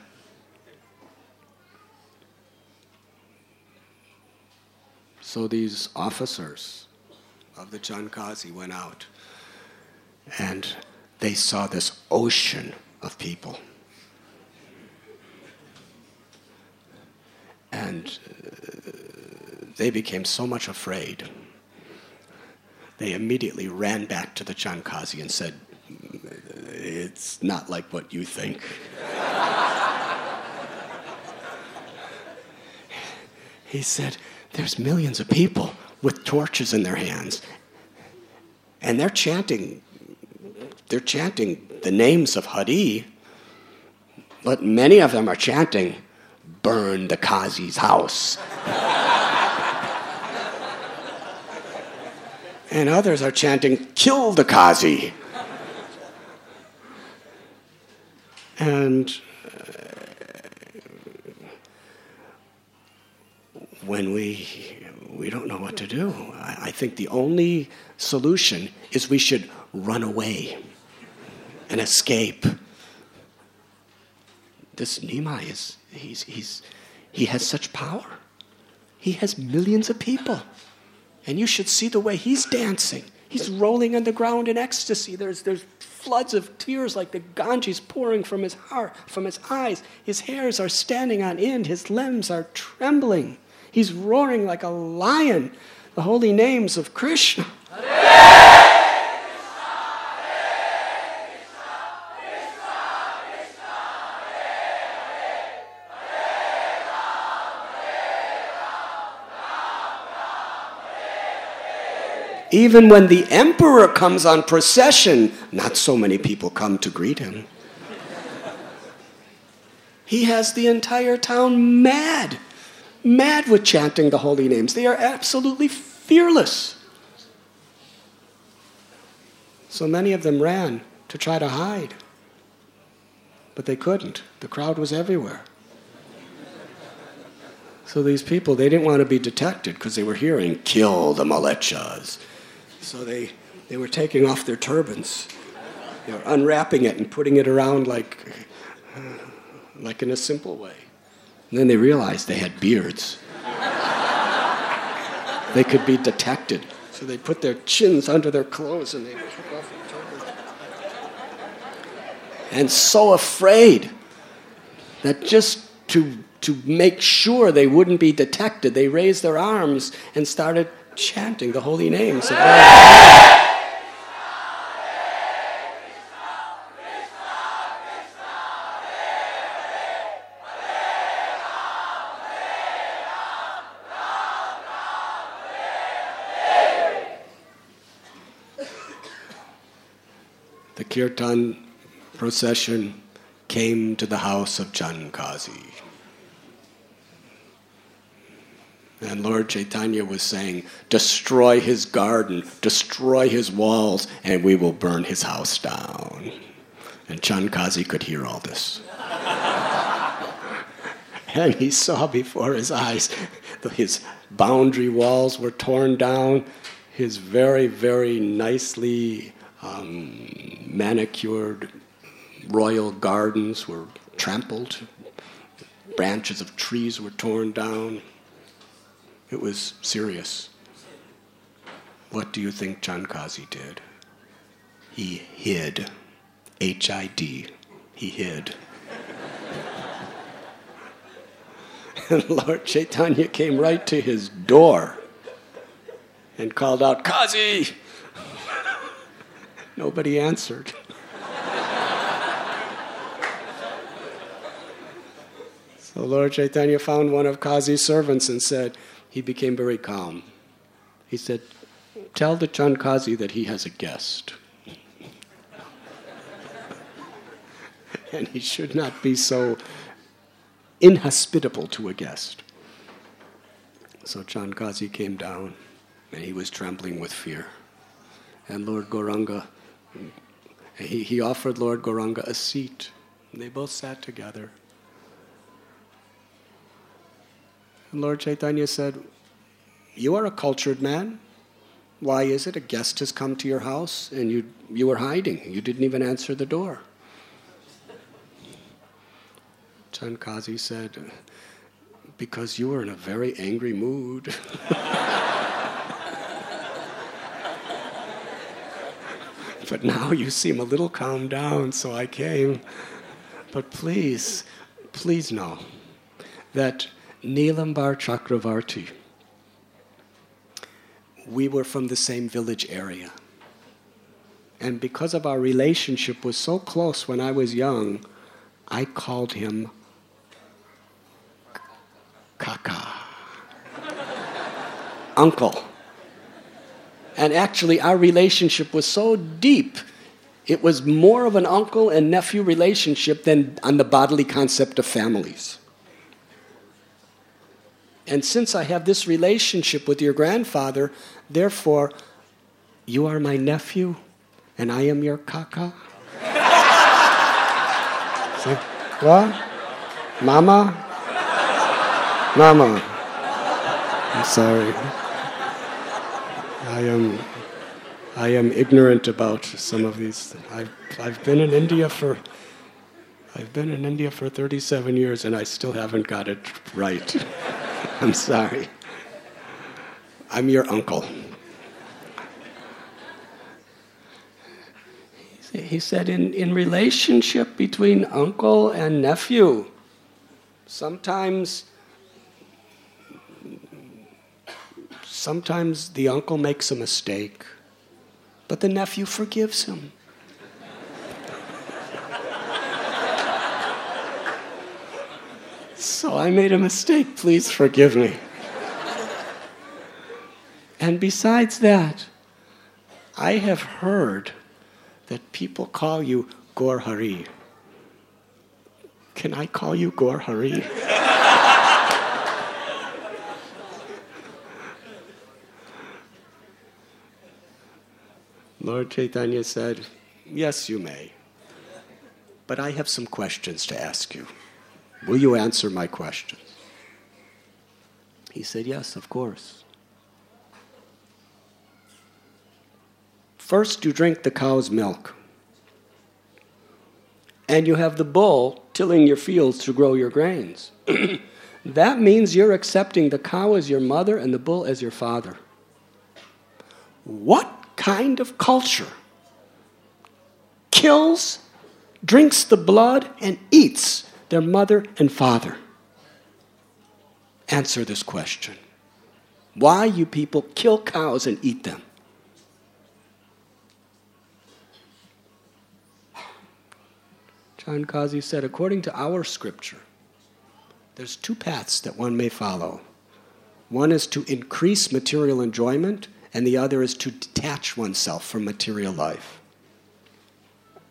So these officers of the Chankasi went out, and they saw this ocean of people. And uh, they became so much afraid. They immediately ran back to the Chankasi and said, "It's not like what you think." He said, "There's millions of people with torches in their hands, and they're chanting, they're chanting the names of Hari, but many of them are chanting, 'Burn the Kazi's house.' And others are chanting, 'Kill the Kazi.' And when we we don't know what to do, I, I think the only solution is we should run away and escape. This Nimai is he's he's he has such power. He has millions of people. And you should see the way he's dancing. He's rolling on the ground in ecstasy. There's there's floods of tears like the Ganges pouring from his heart, from his eyes. His hairs are standing on end. His limbs are trembling. He's roaring like a lion. The holy names of Krishna. Even when the emperor comes on procession, not so many people come to greet him. He has the entire town mad, mad with chanting the holy names. They are absolutely fearless. So many of them ran to try to hide, but they couldn't. The crowd was everywhere. So these people, they didn't want to be detected because they were hearing, "Kill the Malechas." So they, they were taking off their turbans. They were unwrapping it and putting it around like, uh, like in a simple way. And then they realized they had beards. They could be detected. So they put their chins under their clothes and they took off their turbans. And so afraid that just to, to make sure they wouldn't be detected, they raised their arms and started chanting the holy names of God. kirtan procession came to the house of Chand Kazi. And Lord Chaitanya was saying, destroy his garden, destroy his walls, and we will burn his house down. And Chand Kazi could hear all this. And he saw before his eyes his boundary walls were torn down, his very, very nicely um, manicured royal gardens were trampled, branches of trees were torn down. It was serious. What do you think Chand Kazi did? He hid. H I D. He hid. And Lord Chaitanya came right to his door and called out, Kazi! Nobody answered. So Lord Chaitanya found one of Kazi's servants and said, he became very calm. He said, tell the Chand Kazi that he has a guest. And he should not be so inhospitable to a guest. So Chand Kazi came down, and he was trembling with fear. And Lord Gauranga, he, he offered Lord Gauranga a seat. And they both sat together. And Lord Chaitanya said, you are a cultured man. Why is it a guest has come to your house and you, you were hiding? You didn't even answer the door. Chand Kazi said, because you were in a very angry mood. But now you seem a little calmed down, so I came. But please, please know that Nilambar Chakravarti, we were from the same village area. And because of our relationship was so close when I was young, I called him Kaka, uncle. And actually our relationship was so deep, it was more of an uncle and nephew relationship than on the bodily concept of families. And since I have this relationship with your grandfather, therefore, you are my nephew and I am your Kaka. See? What? Mama? Mama. I'm sorry. I am I am ignorant about some of these. I've I've been in India for I've been in India for thirty-seven years and I still haven't got it right. I'm sorry. I'm your uncle. He said in, in relationship between uncle and nephew, sometimes sometimes the uncle makes a mistake, but the nephew forgives him. So I made a mistake, please forgive me. And besides that, I have heard that people call you Gaur Hari. Can I call you Gaur Hari? Lord Chaitanya said, yes, you may. But I have some questions to ask you. Will you answer my questions? He said, yes, of course. First, you drink the cow's milk. And you have the bull tilling your fields to grow your grains. That means you're accepting the cow as your mother and the bull as your father. What kind of culture kills, drinks the blood, and eats their mother and father? Answer this question. Why you people kill cows and eat them? Chand Kazi said, according to our scripture, there's two paths that one may follow. One is to increase material enjoyment, and the other is to detach oneself from material life.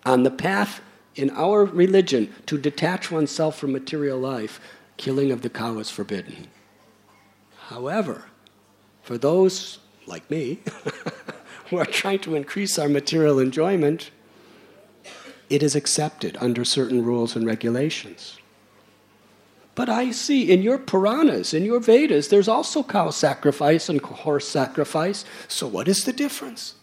On the path in our religion to detach oneself from material life, killing of the cow is forbidden. However, for those like me who are trying to increase our material enjoyment, it is accepted under certain rules and regulations. But I see in your Puranas, in your Vedas, there's also cow sacrifice and horse sacrifice. So what is the difference?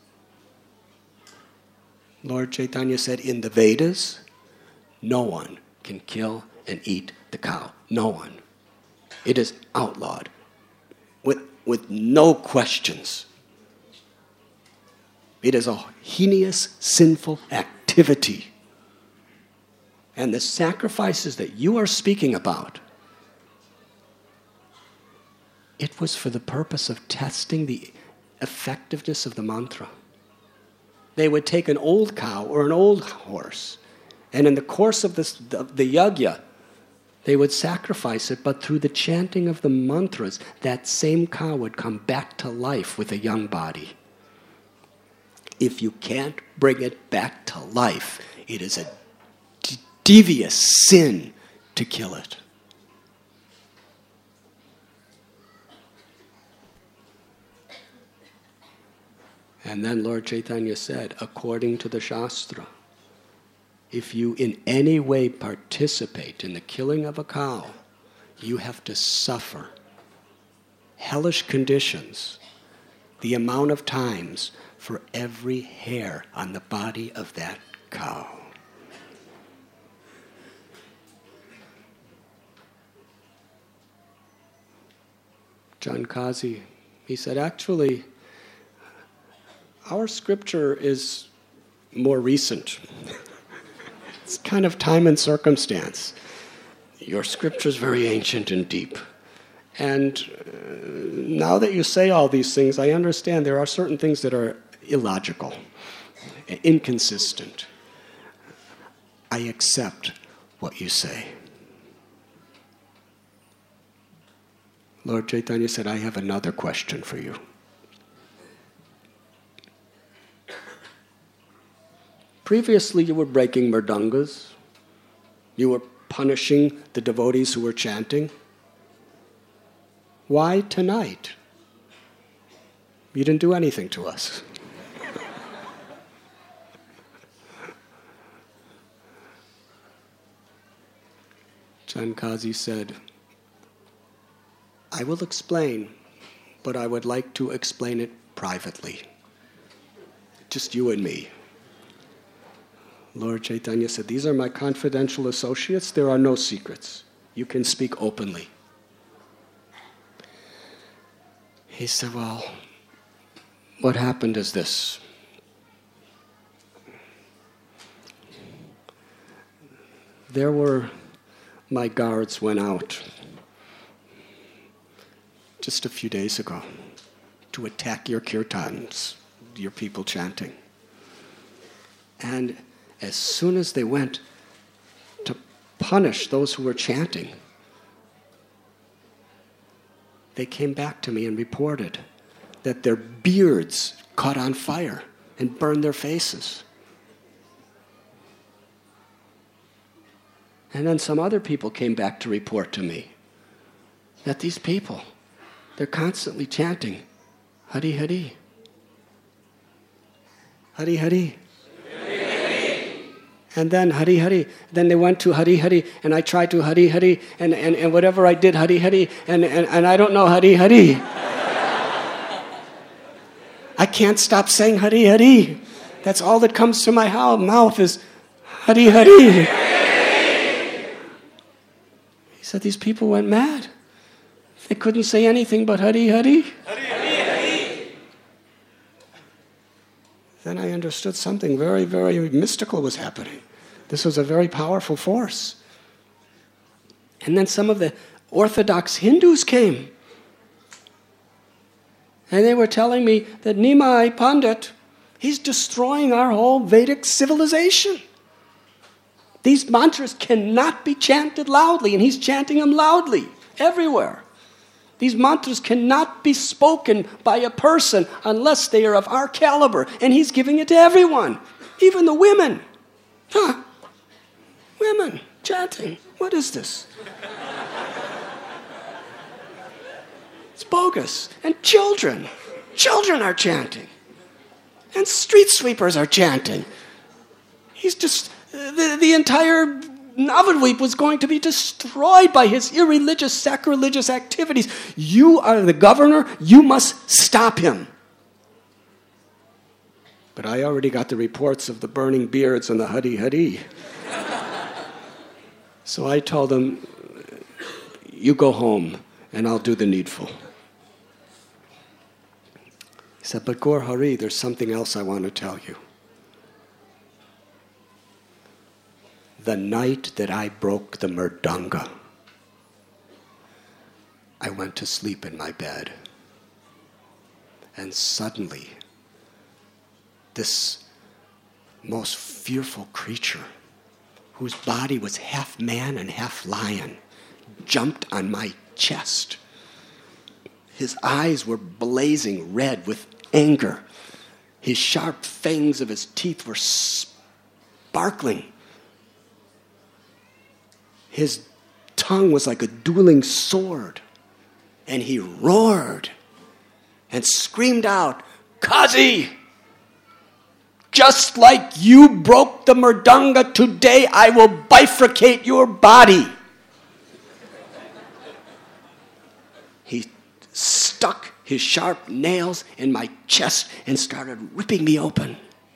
Lord Chaitanya said, in the Vedas, no one can kill and eat the cow. No one. It is outlawed with, with no questions. It is a heinous, sinful activity. And the sacrifices that you are speaking about, it was for the purpose of testing the effectiveness of the mantra. They would take an old cow or an old horse, and in the course of this, the, the yajna, they would sacrifice it, but through the chanting of the mantras, that same cow would come back to life with a young body. If you can't bring it back to life, it is a d- devious sin to kill it. And then Lord Chaitanya said, according to the Shastra, if you in any way participate in the killing of a cow, you have to suffer hellish conditions, the amount of times for every hair on the body of that cow. John Kazi, he said, actually, our scripture is more recent. It's kind of time and circumstance. Your scripture is very ancient and deep. And uh, now that you say all these things, I understand there are certain things that are illogical, inconsistent. I accept what you say. Lord Chaitanya said, I have another question for you. Previously, you were breaking mridangas. You were punishing the devotees who were chanting. Why tonight? You didn't do anything to us. John Kazi said, I will explain, but I would like to explain it privately. Just you and me. Lord Chaitanya said, these are my confidential associates. There are no secrets. You can speak openly. He said, well, what happened is this. There were, my guards went out just a few days ago to attack your kirtans, your people chanting. And as soon as they went to punish those who were chanting, they came back to me and reported that their beards caught on fire and burned their faces. And then some other people came back to report to me that these people, they're constantly chanting, Hari Hari, Hari Hari. And then Hari Hari, then they went to Hari Hari, and I tried to Hari Hari, and, and, and whatever I did, Hari Hari, and, and, and I don't know Hari Hari. I can't stop saying Hari Hari. That's all that comes to my mouth is Hari Hari. He said these people went mad. They couldn't say anything but Hari Hari. Hari Hari. Then I understood something very, very mystical was happening. This was a very powerful force. And then some of the Orthodox Hindus came. And they were telling me that Nimai Pandit, he's destroying our whole Vedic civilization. These mantras cannot be chanted loudly, and he's chanting them loudly everywhere. These mantras cannot be spoken by a person unless they are of our caliber. And he's giving it to everyone, even the women. Huh? Women chanting. What is this? It's bogus. And children. Children are chanting. And street sweepers are chanting. He's just, the, the entire Navadvip was going to be destroyed by his irreligious, sacrilegious activities. You are the governor. You must stop him. But I already got the reports of the burning beards and the huddy-huddy. So I told him, you go home and I'll do the needful. He said, but Gaur Hari, there's something else I want to tell you. The night that I broke the mridanga, I went to sleep in my bed. And suddenly, this most fearful creature, whose body was half man and half lion, jumped on my chest. His eyes were blazing red with anger. His sharp fangs of his teeth were sparkling. His tongue was like a dueling sword. And he roared and screamed out, Kazi! Just like you broke the mridanga, today I will bifurcate your body. He stuck his sharp nails in my chest and started ripping me open.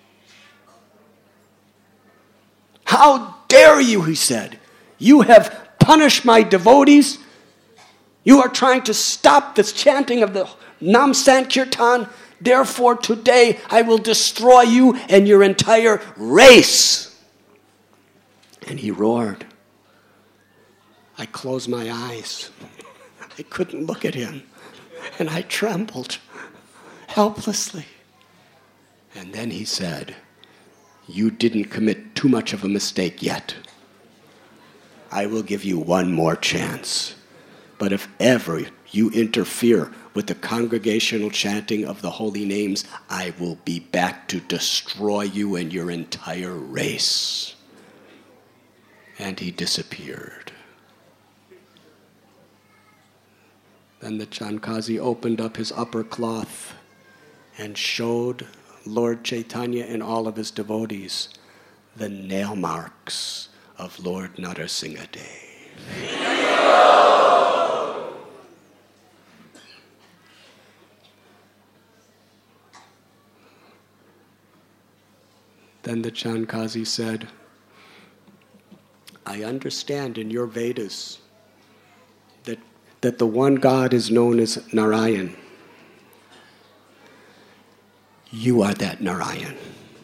How dare you, he said. You have punished my devotees. You are trying to stop this chanting of the Nam Sankirtan. Therefore, today I will destroy you and your entire race. And he roared. I closed my eyes. I couldn't look at him. And I trembled helplessly. And then he said, you didn't commit too much of a mistake yet. I will give you one more chance. But if ever you interfere with the congregational chanting of the holy names, I will be back to destroy you and your entire race. And he disappeared. Then the Chankazi opened up his upper cloth and showed Lord Chaitanya and all of his devotees the nail marks of Lord Narasimha Dev. Then the Chankazi said, I understand in your Vedas that, that the one God is known as Narayan. You are that Narayan.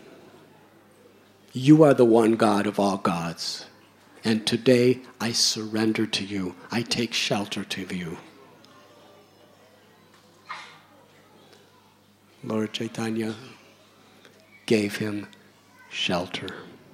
You are the one God of all gods. And today I surrender to you. I take shelter to you. Lord Chaitanya gave him shelter.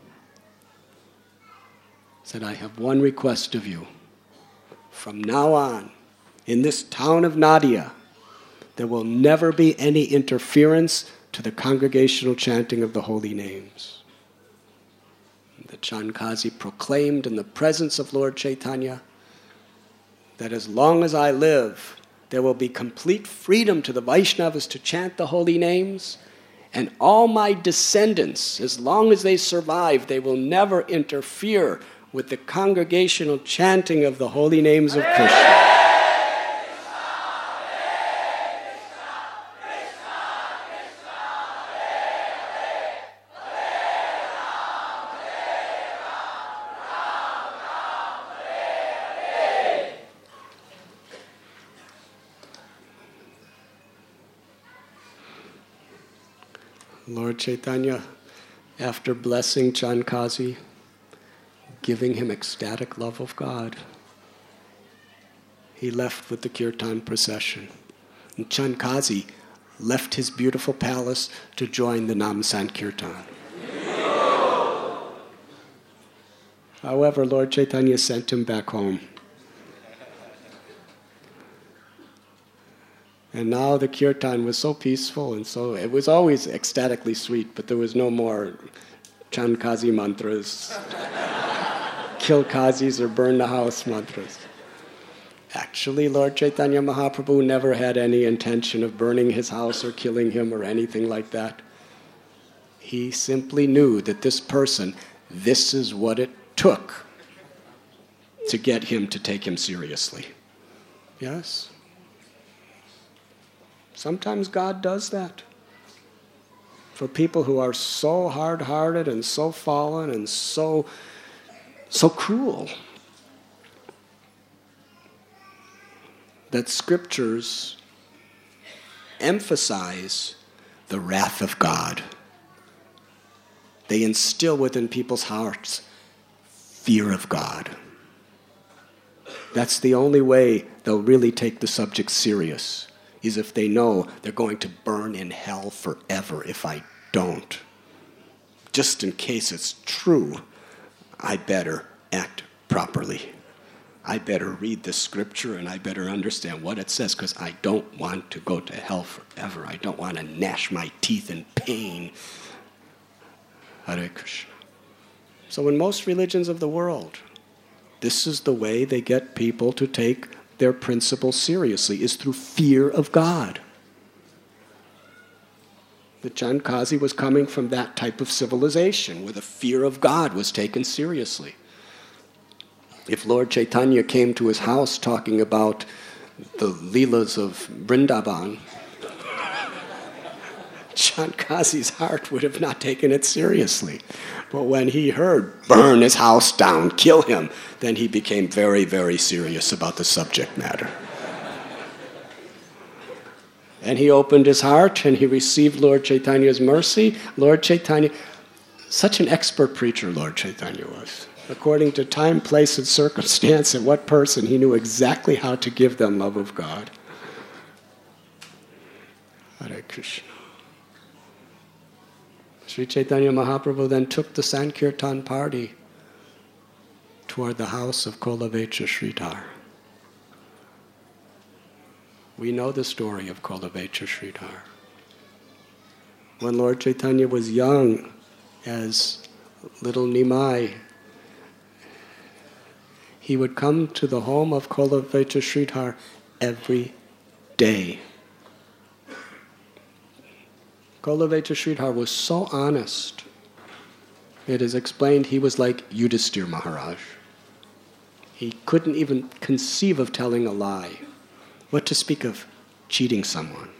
Said, I have one request of you. From now on, in this town of Nadia, there will never be any interference to the congregational chanting of the holy names. The Chankazi proclaimed in the presence of Lord Chaitanya that as long as I live, there will be complete freedom to the Vaishnavas to chant the holy names, and all my descendants, as long as they survive, they will never interfere with the congregational chanting of the holy names of Krishna. Lord Chaitanya, after blessing Chankazi, giving him ecstatic love of God, he left with the kirtan procession. And Chankazi left his beautiful palace to join the Nam Sankirtan. However, Lord Chaitanya sent him back home. And now the kirtan was so peaceful and so, it was always ecstatically sweet, but there was no more chant Kazi mantras, kill Kazis or burn the house mantras. Actually, Lord Chaitanya Mahaprabhu never had any intention of burning his house or killing him or anything like that. He simply knew that this person, this is what it took to get him to take him seriously. Yes? Sometimes God does that. For people who are so hard-hearted and so fallen and so, so cruel, that scriptures emphasize the wrath of God. They instill within people's hearts fear of God. That's the only way they'll really take the subject serious, is if they know they're going to burn in hell forever if I don't. Just in case it's true, I better act properly. I better read the scripture and I better understand what it says, because I don't want to go to hell forever. I don't want to gnash my teeth in pain. Hare Krishna. So in most religions of the world, this is the way they get people to take their principles seriously, is through fear of God. The Chand Kazi was coming from that type of civilization where the fear of God was taken seriously. If Lord Chaitanya came to his house talking about the Leelas of Vrindavan, Chand Kazi's heart would have not taken it seriously. But when he heard, burn his house down, kill him, then he became very, very serious about the subject matter. And he opened his heart and he received Lord Chaitanya's mercy. Lord Chaitanya, such an expert preacher Lord Chaitanya was. According to time, place, and circumstance, and what person, he knew exactly how to give them love of God. Hare Krishna. Sri Chaitanya Mahaprabhu then took the Sankirtan party toward the house of Kolavecha Sridhar. We know the story of Kolavecha Sridhar. When Lord Chaitanya was young, as little Nimai, he would come to the home of Kolavecha Sridhar every day. Kolavecha Sridhar was so honest. It is explained he was like Yudhisthira Maharaj. He couldn't even conceive of telling a lie. What to speak of cheating someone?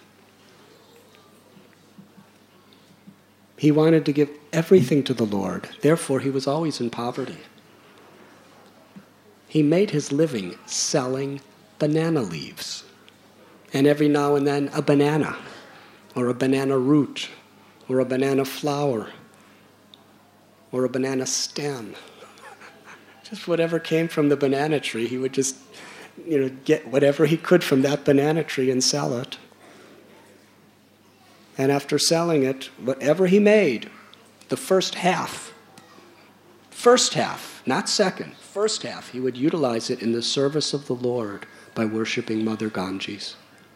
He wanted to give everything to the Lord. Therefore, he was always in poverty. He made his living selling banana leaves. And every now and then a banana, or a banana root, or a banana flower, or a banana stem. Just whatever came from the banana tree, he would just, you know, get whatever he could from that banana tree and sell it. And after selling it, whatever he made, the first half, first half, not second, first half, he would utilize it in the service of the Lord by worshiping Mother Ganges.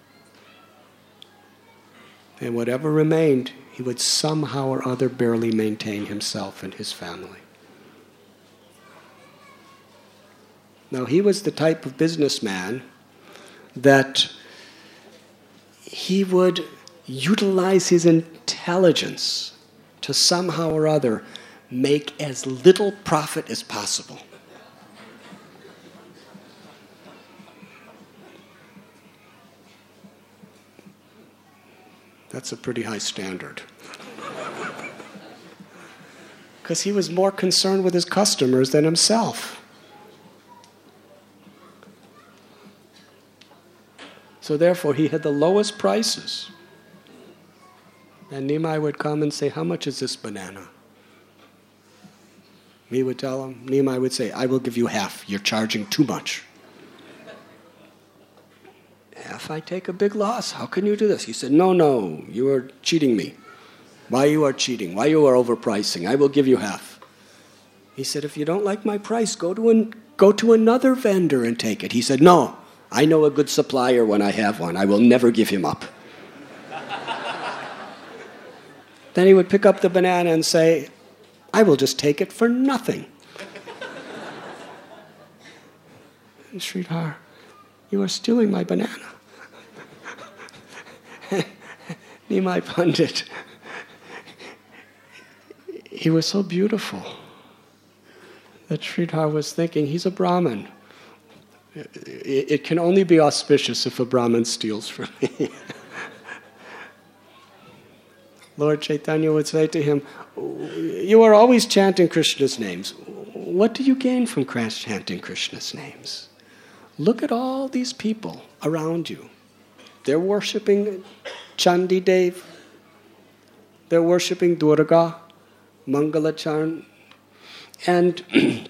And whatever remained, he would somehow or other barely maintain himself and his family. Now, he was the type of businessman that he would utilize his intelligence to somehow or other make as little profit as possible. That's a pretty high standard. Because he was more concerned with his customers than himself. So therefore, he had the lowest prices. And Nimai would come and say, how much is this banana? He would tell him, Nimai would say, I will give you half. You're charging too much. Half? I take a big loss. How can you do this? He said, no, no, you are cheating me. Why you are cheating? Why you are overpricing? I will give you half. He said, if you don't like my price, go to an, go to another vendor and take it. He said, no, I know a good supplier when I have one. I will never give him up. Then he would pick up the banana and say, I will just take it for nothing. And Sridhar, you are stealing my banana. Nimai Pandit, he was so beautiful that Sridhar was thinking, he's a Brahmin. It can only be auspicious if a Brahmin steals from me. Lord Chaitanya would say to him, you are always chanting Krishna's names. What do you gain from chanting Krishna's names? Look at all these people around you. They're worshipping Chandi Dev. They're worshipping Durga, Mangalacharn. And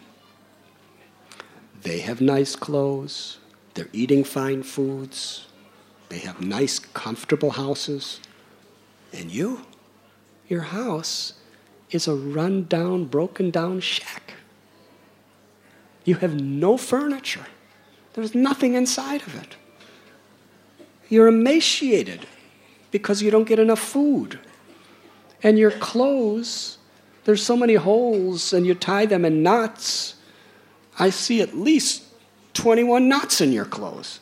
they have nice clothes. They're eating fine foods. They have nice, comfortable houses. And you? Your house is a run-down, broken-down shack. You have no furniture. There's nothing inside of it. You're emaciated because you don't get enough food. And your clothes, there's so many holes and you tie them in knots. I see at least twenty-one knots in your clothes.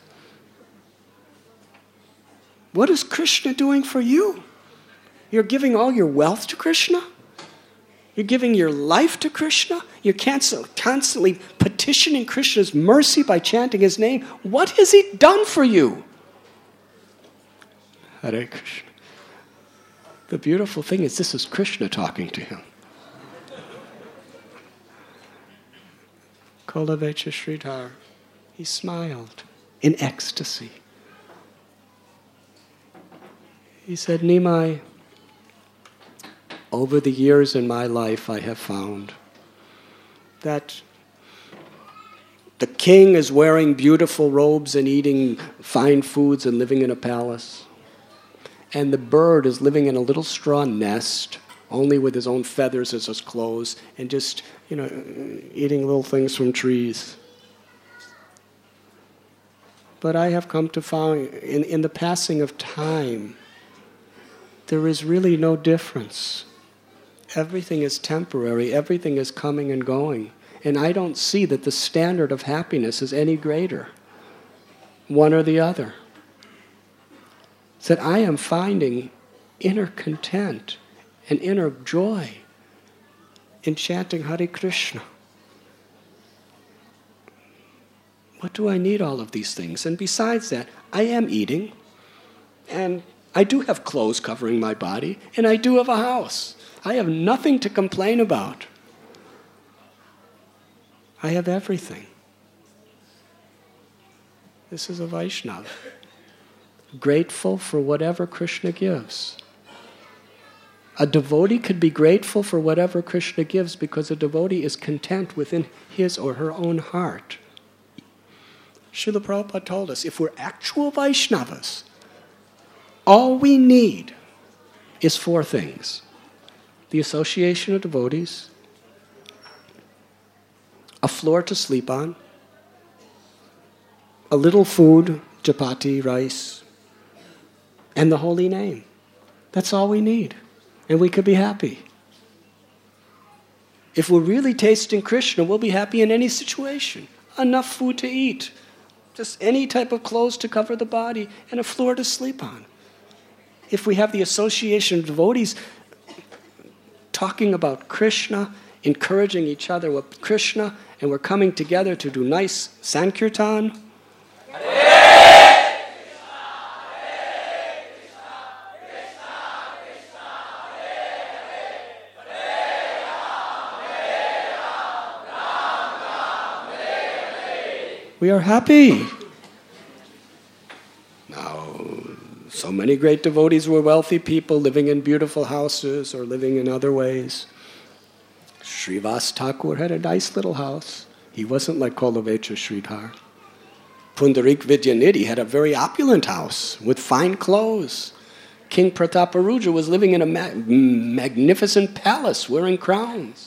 What is Krishna doing for you? You're giving all your wealth to Krishna? You're giving your life to Krishna? You're constantly petitioning Krishna's mercy by chanting his name? What has he done for you? Hare Krishna. The beautiful thing is this is Krishna talking to him. Kolavecha Sridhar, he smiled in ecstasy. He said, Nimai, over the years in my life I have found that the king is wearing beautiful robes and eating fine foods and living in a palace. And the bird is living in a little straw nest, only with his own feathers as his clothes, and just, you know, eating little things from trees. But I have come to find, in, in the passing of time, there is really no difference. Everything is temporary, everything is coming and going. And I don't see that the standard of happiness is any greater, one or the other. That I am finding inner content and inner joy in chanting Hare Krishna. What do I need all of these things? And besides that, I am eating, and I do have clothes covering my body, and I do have a house. I have nothing to complain about. I have everything. This is a Vaishnava, grateful for whatever Krishna gives. A devotee could be grateful for whatever Krishna gives because a devotee is content within his or her own heart. Srila Prabhupada told us, if we're actual Vaishnavas, all we need is four things. The association of devotees, a floor to sleep on, a little food, chapati, rice, and the holy name. That's all we need. And we could be happy. If we're really tasting Krishna, we'll be happy in any situation. Enough food to eat, just any type of clothes to cover the body, and a floor to sleep on. If we have the association of devotees talking about Krishna, encouraging each other with Krishna, and we're coming together to do nice Sankirtan. We are happy. Now, so many great devotees were wealthy people living in beautiful houses or living in other ways. Srivas Thakur had a nice little house. He wasn't like Kolavecha Sridhar. Pundarik Vidyanidhi had a very opulent house with fine clothes. King Prataparuja was living in a ma- magnificent palace wearing crowns.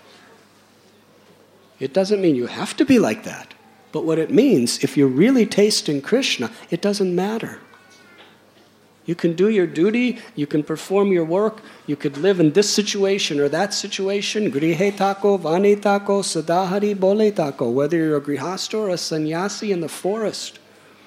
It doesn't mean you have to be like that. But what it means, if you're really tasting Krishna, it doesn't matter. You can do your duty, you can perform your work, you could live in this situation or that situation, grihe tako, vani tako, sadahari bole tako, whether you're a grihasta or a sannyasi in the forest.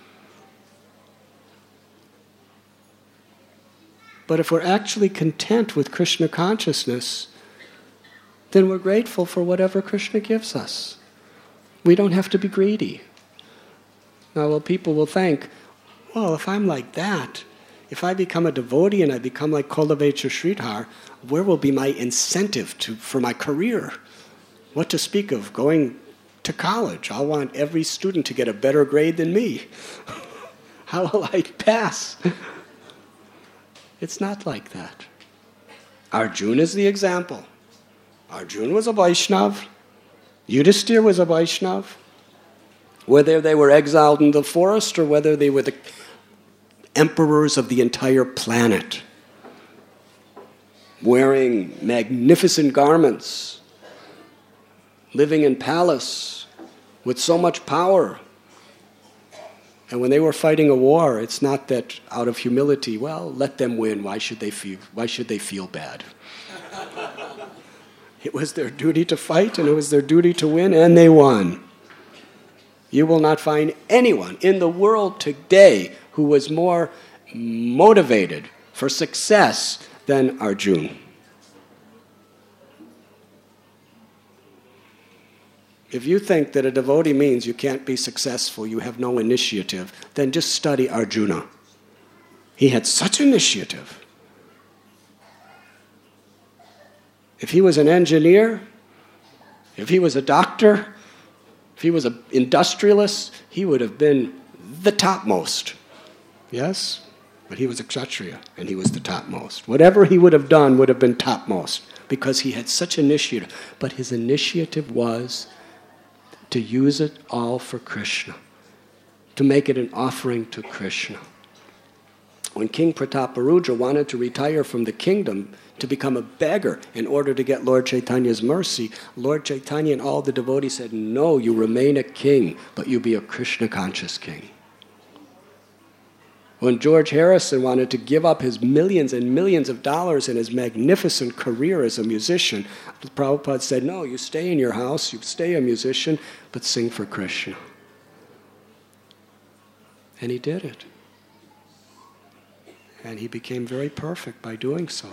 But if we're actually content with Krishna consciousness, then we're grateful for whatever Krishna gives us. We don't have to be greedy. Now, well, people will think, well, if I'm like that, if I become a devotee and I become like Kolavecha Sridhar, where will be my incentive to for my career? What to speak of going to college? I'll want every student to get a better grade than me. How will I pass? It's not like that. Arjuna is the example. Arjuna was a Vaishnav. Yudhisthira was a Vaishnav. Whether they were exiled in the forest or whether they were the emperors of the entire planet, wearing magnificent garments, living in palace with so much power. And when they were fighting a war, it's not that out of humility, well, let them win, why should they feel, why should they feel bad? It was their duty to fight, and it was their duty to win, and they won. You will not find anyone in the world today who was more motivated for success than Arjuna. If you think that a devotee means you can't be successful, you have no initiative, then just study Arjuna. He had such initiative. If he was an engineer, if he was a doctor, if he was an industrialist, he would have been the topmost. Yes? But he was a Kshatriya, and he was the topmost. Whatever he would have done would have been topmost, because he had such initiative. But his initiative was to use it all for Krishna, to make it an offering to Krishna. When King Prataparudra wanted to retire from the kingdom to become a beggar in order to get Lord Chaitanya's mercy, Lord Chaitanya and all the devotees said, no, you remain a king, but you be a Krishna-conscious king. When George Harrison wanted to give up his millions and millions of dollars and his magnificent career as a musician, Prabhupada said, no, you stay in your house, you stay a musician, but sing for Krishna. And he did it. And he became very perfect by doing so.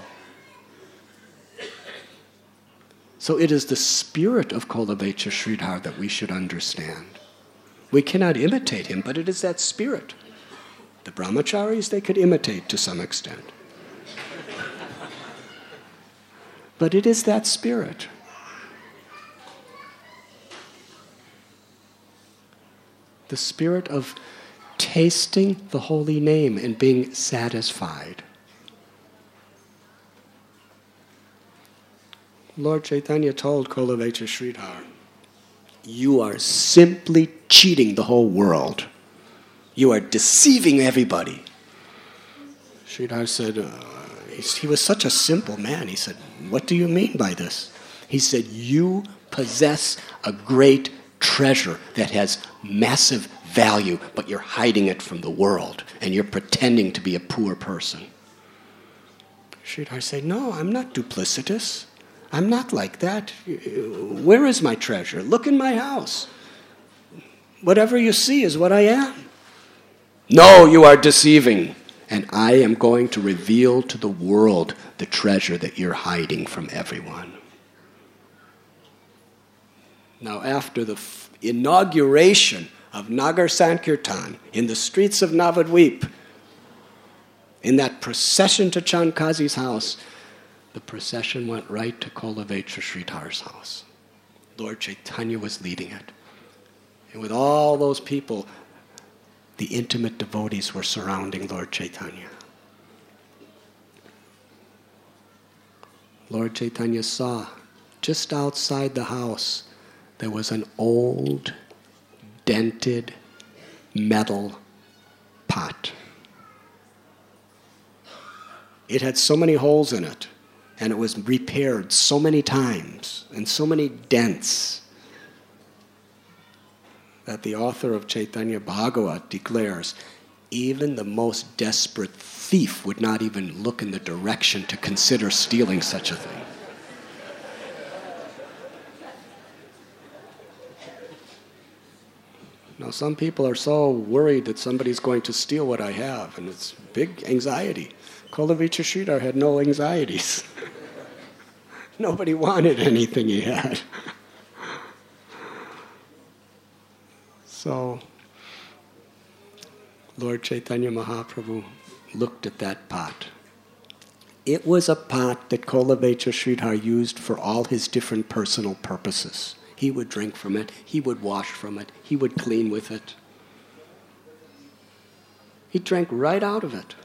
So it is the spirit of Kolavecha Sridhar that we should understand. We cannot imitate him, but it is that spirit. The brahmacharis, they could imitate to some extent. But it is that spirit. The spirit of tasting the holy name and being satisfied. Lord Chaitanya told Kolavecha Sridhar, you are simply cheating the whole world. You are deceiving everybody. Sridhar said, uh, he was such a simple man. He said, what do you mean by this? He said, you possess a great treasure that has massive value, but you're hiding it from the world, and you're pretending to be a poor person. Sridhar said, no, I'm not duplicitous. I'm not like that. Where is my treasure? Look in my house. Whatever you see is what I am. No, you are deceiving. And I am going to reveal to the world the treasure that you're hiding from everyone. Now, after the f- inauguration of Nagar Sankirtan in the streets of Navadvip, in that procession to Chankazi's house, the procession went right to Kolavecha Sridhar's house. Lord Chaitanya was leading it. And with all those people, the intimate devotees were surrounding Lord Chaitanya. Lord Chaitanya saw, just outside the house, there was an old, dented metal pot. It had so many holes in it, and it was repaired so many times, and so many dents, that the author of Chaitanya Bhagavat declares, Even the most desperate thief would not even look in the direction to consider stealing such a thing. Now, some people are so worried that somebody's going to steal what I have, and it's big anxiety. Kolavicha Sridhar had no anxieties. Nobody wanted anything he had. So, Lord Chaitanya Mahaprabhu looked at that pot. It was a pot that Kolavicha Sridhar used for all his different personal purposes. He would drink from it, he would wash from it, he would clean with it. He drank right out of it.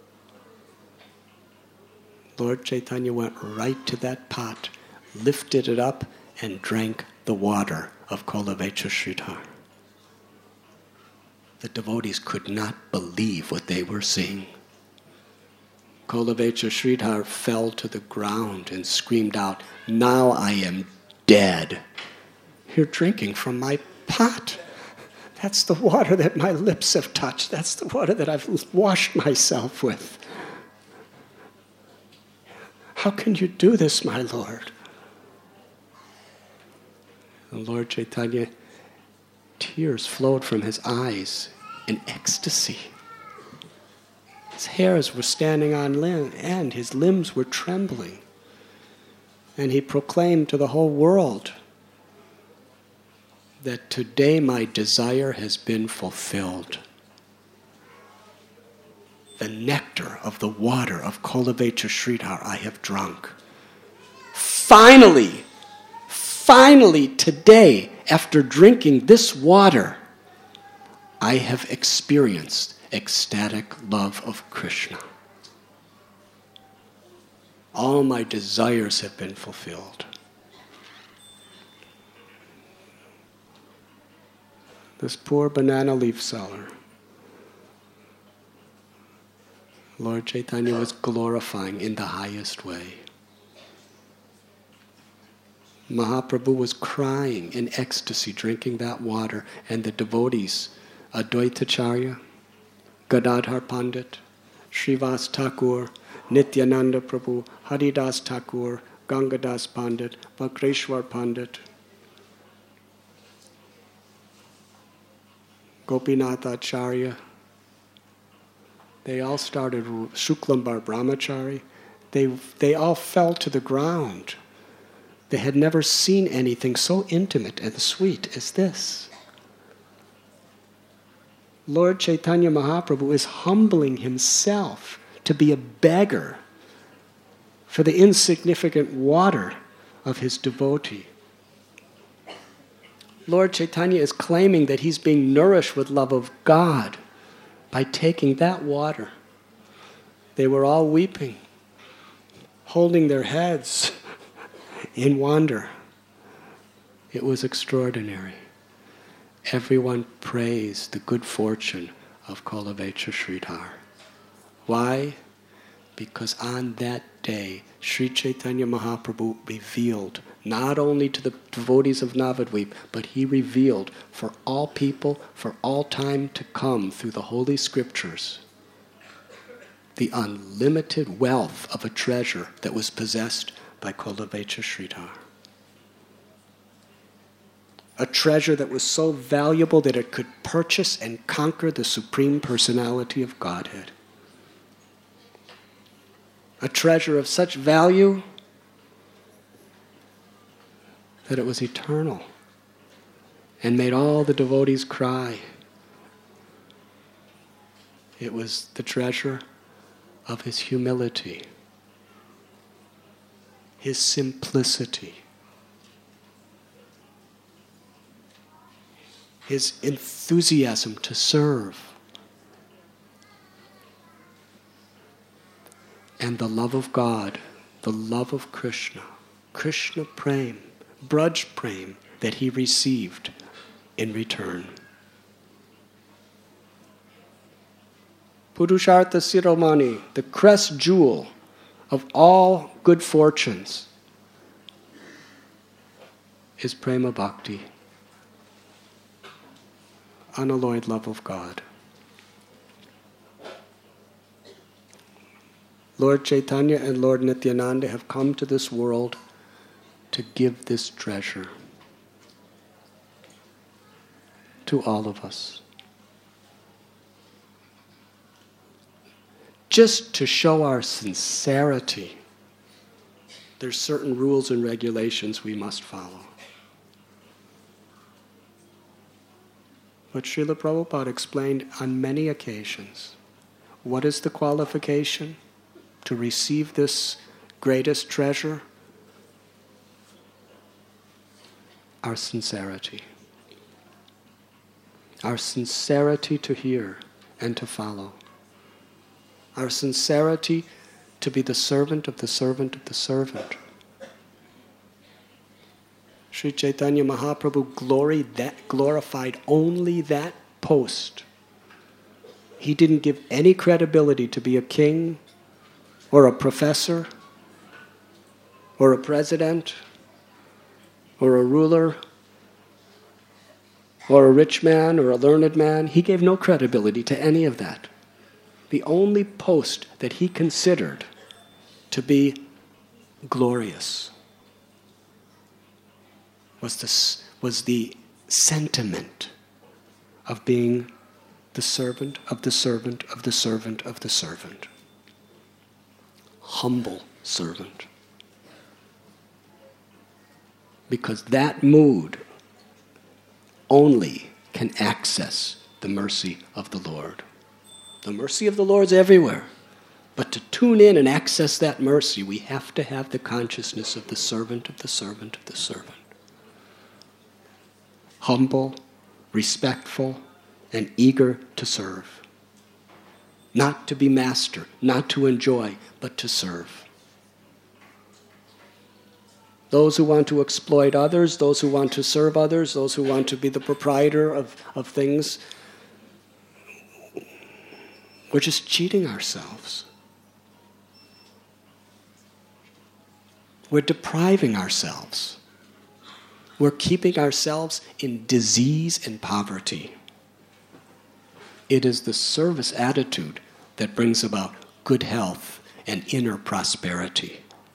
Lord Chaitanya went right to that pot, lifted it up, and drank the water of Kolavicha Sridhar. The devotees could not believe what they were seeing. Kolavicha Sridhar fell to the ground and screamed out, "Now I am dead. You're drinking from my pot. That's the water that my lips have touched. That's the water that I've washed myself with. How can you do this, my Lord?" And Lord Chaitanya, tears flowed from his eyes in ecstasy. His hairs were standing on end, his limbs were trembling. And he proclaimed to the whole world that today my desire has been fulfilled. The nectar of the water of Kolavicha Sridhar I have drunk. Finally, finally today, after drinking this water, I have experienced ecstatic love of Krishna. All my desires have been fulfilled. This poor banana leaf seller, Lord Chaitanya was glorifying in the highest way. Mahaprabhu was crying in ecstasy, drinking that water, and the devotees, Advaitacharya, Gadadhar Pandit, Srivas Thakur, Nityananda Prabhu, Haridas Thakur, Gangadas Pandit, Vakreshwar Pandit, Gopinath Acharya, they all started, Shuklambar Brahmachari, they, they all fell to the ground. They had never seen anything so intimate and sweet as this. Lord Chaitanya Mahaprabhu is humbling himself to be a beggar for the insignificant water of his devotee. Lord Chaitanya is claiming that he's being nourished with love of God by taking that water. They were all weeping, holding their heads in wonder. It was extraordinary. Everyone praised the good fortune of Kolavicha Sridhar. Why? Because on that day, Sri Chaitanya Mahaprabhu revealed not only to the devotees of Navadvip, but he revealed for all people, for all time to come through the Holy Scriptures, the unlimited wealth of a treasure that was possessed by Kolavicha Sridhar. A treasure that was so valuable that it could purchase and conquer the Supreme Personality of Godhead. A treasure of such value that it was eternal and made all the devotees cry. It was the treasure of his humility, his simplicity, his enthusiasm to serve, and the love of God, the love of Krishna, Krishna Prem, Braj Prem, that he received in return. Purushartha Siromani, the crest jewel of all good fortunes, is Prema Bhakti, unalloyed love of God. Lord Chaitanya and Lord Nityananda have come to this world to give this treasure to all of us. Just to show our sincerity, there's certain rules and regulations we must follow. But Srila Prabhupada explained on many occasions, what is the qualification to receive this greatest treasure? Our sincerity. Our sincerity to hear and to follow. Our sincerity to be the servant of the servant of the servant. Sri Chaitanya Mahaprabhu gloried that, glorified only that post. He didn't give any credibility to be a king or a professor or a president or a ruler or a rich man or a learned man. He gave no credibility to any of that. The only post that he considered to be glorious was the, was the sentiment of being the servant of the servant of the servant of the servant. Humble servant. Because that mood only can access the mercy of the Lord. The mercy of the Lord's everywhere. But to tune in and access that mercy, we have to have the consciousness of the servant of the servant of the servant. Humble, respectful, and eager to serve. Not to be master, not to enjoy, but to serve. Those who want to exploit others, those who want to serve others, those who want to be the proprietor of, of things, we're just cheating ourselves. We're depriving ourselves. We're keeping ourselves in disease and poverty. It is the service attitude that brings about good health and inner prosperity.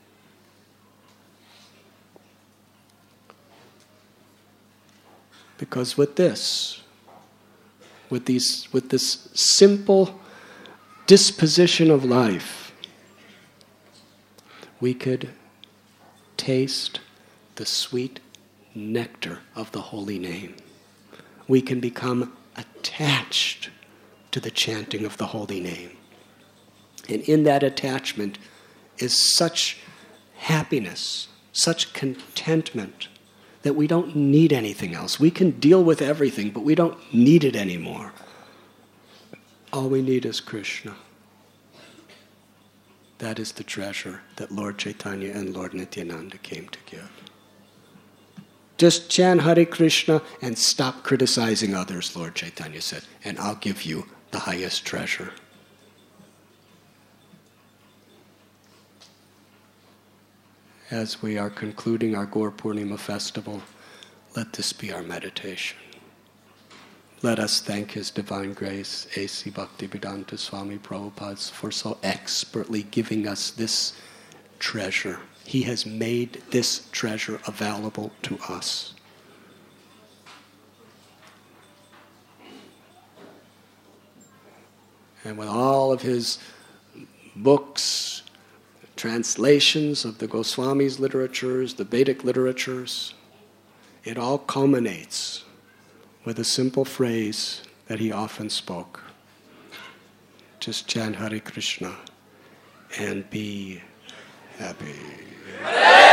Because with this, with these, with this simple disposition of life, we could taste the sweet nectar of the holy name. We can become attached to the chanting of the holy name. And in that attachment is such happiness, such contentment, that we don't need anything else. We can deal with everything, but we don't need it anymore. All we need is Krishna. That is the treasure that Lord Chaitanya and Lord Nityananda came to give. Just chant Hare Krishna and stop criticizing others, Lord Chaitanya said, and I'll give you the highest treasure. As we are concluding our Gaur Purnima festival, let this be our meditation. Let us thank His Divine Grace, A C Bhaktivedanta Swami Prabhupada, for so expertly giving us this treasure. He has made this treasure available to us. And with all of his books, translations of the Goswamis' literatures, the Vedic literatures, it all culminates with a simple phrase that he often spoke. Just chant Hare Krishna and be happy.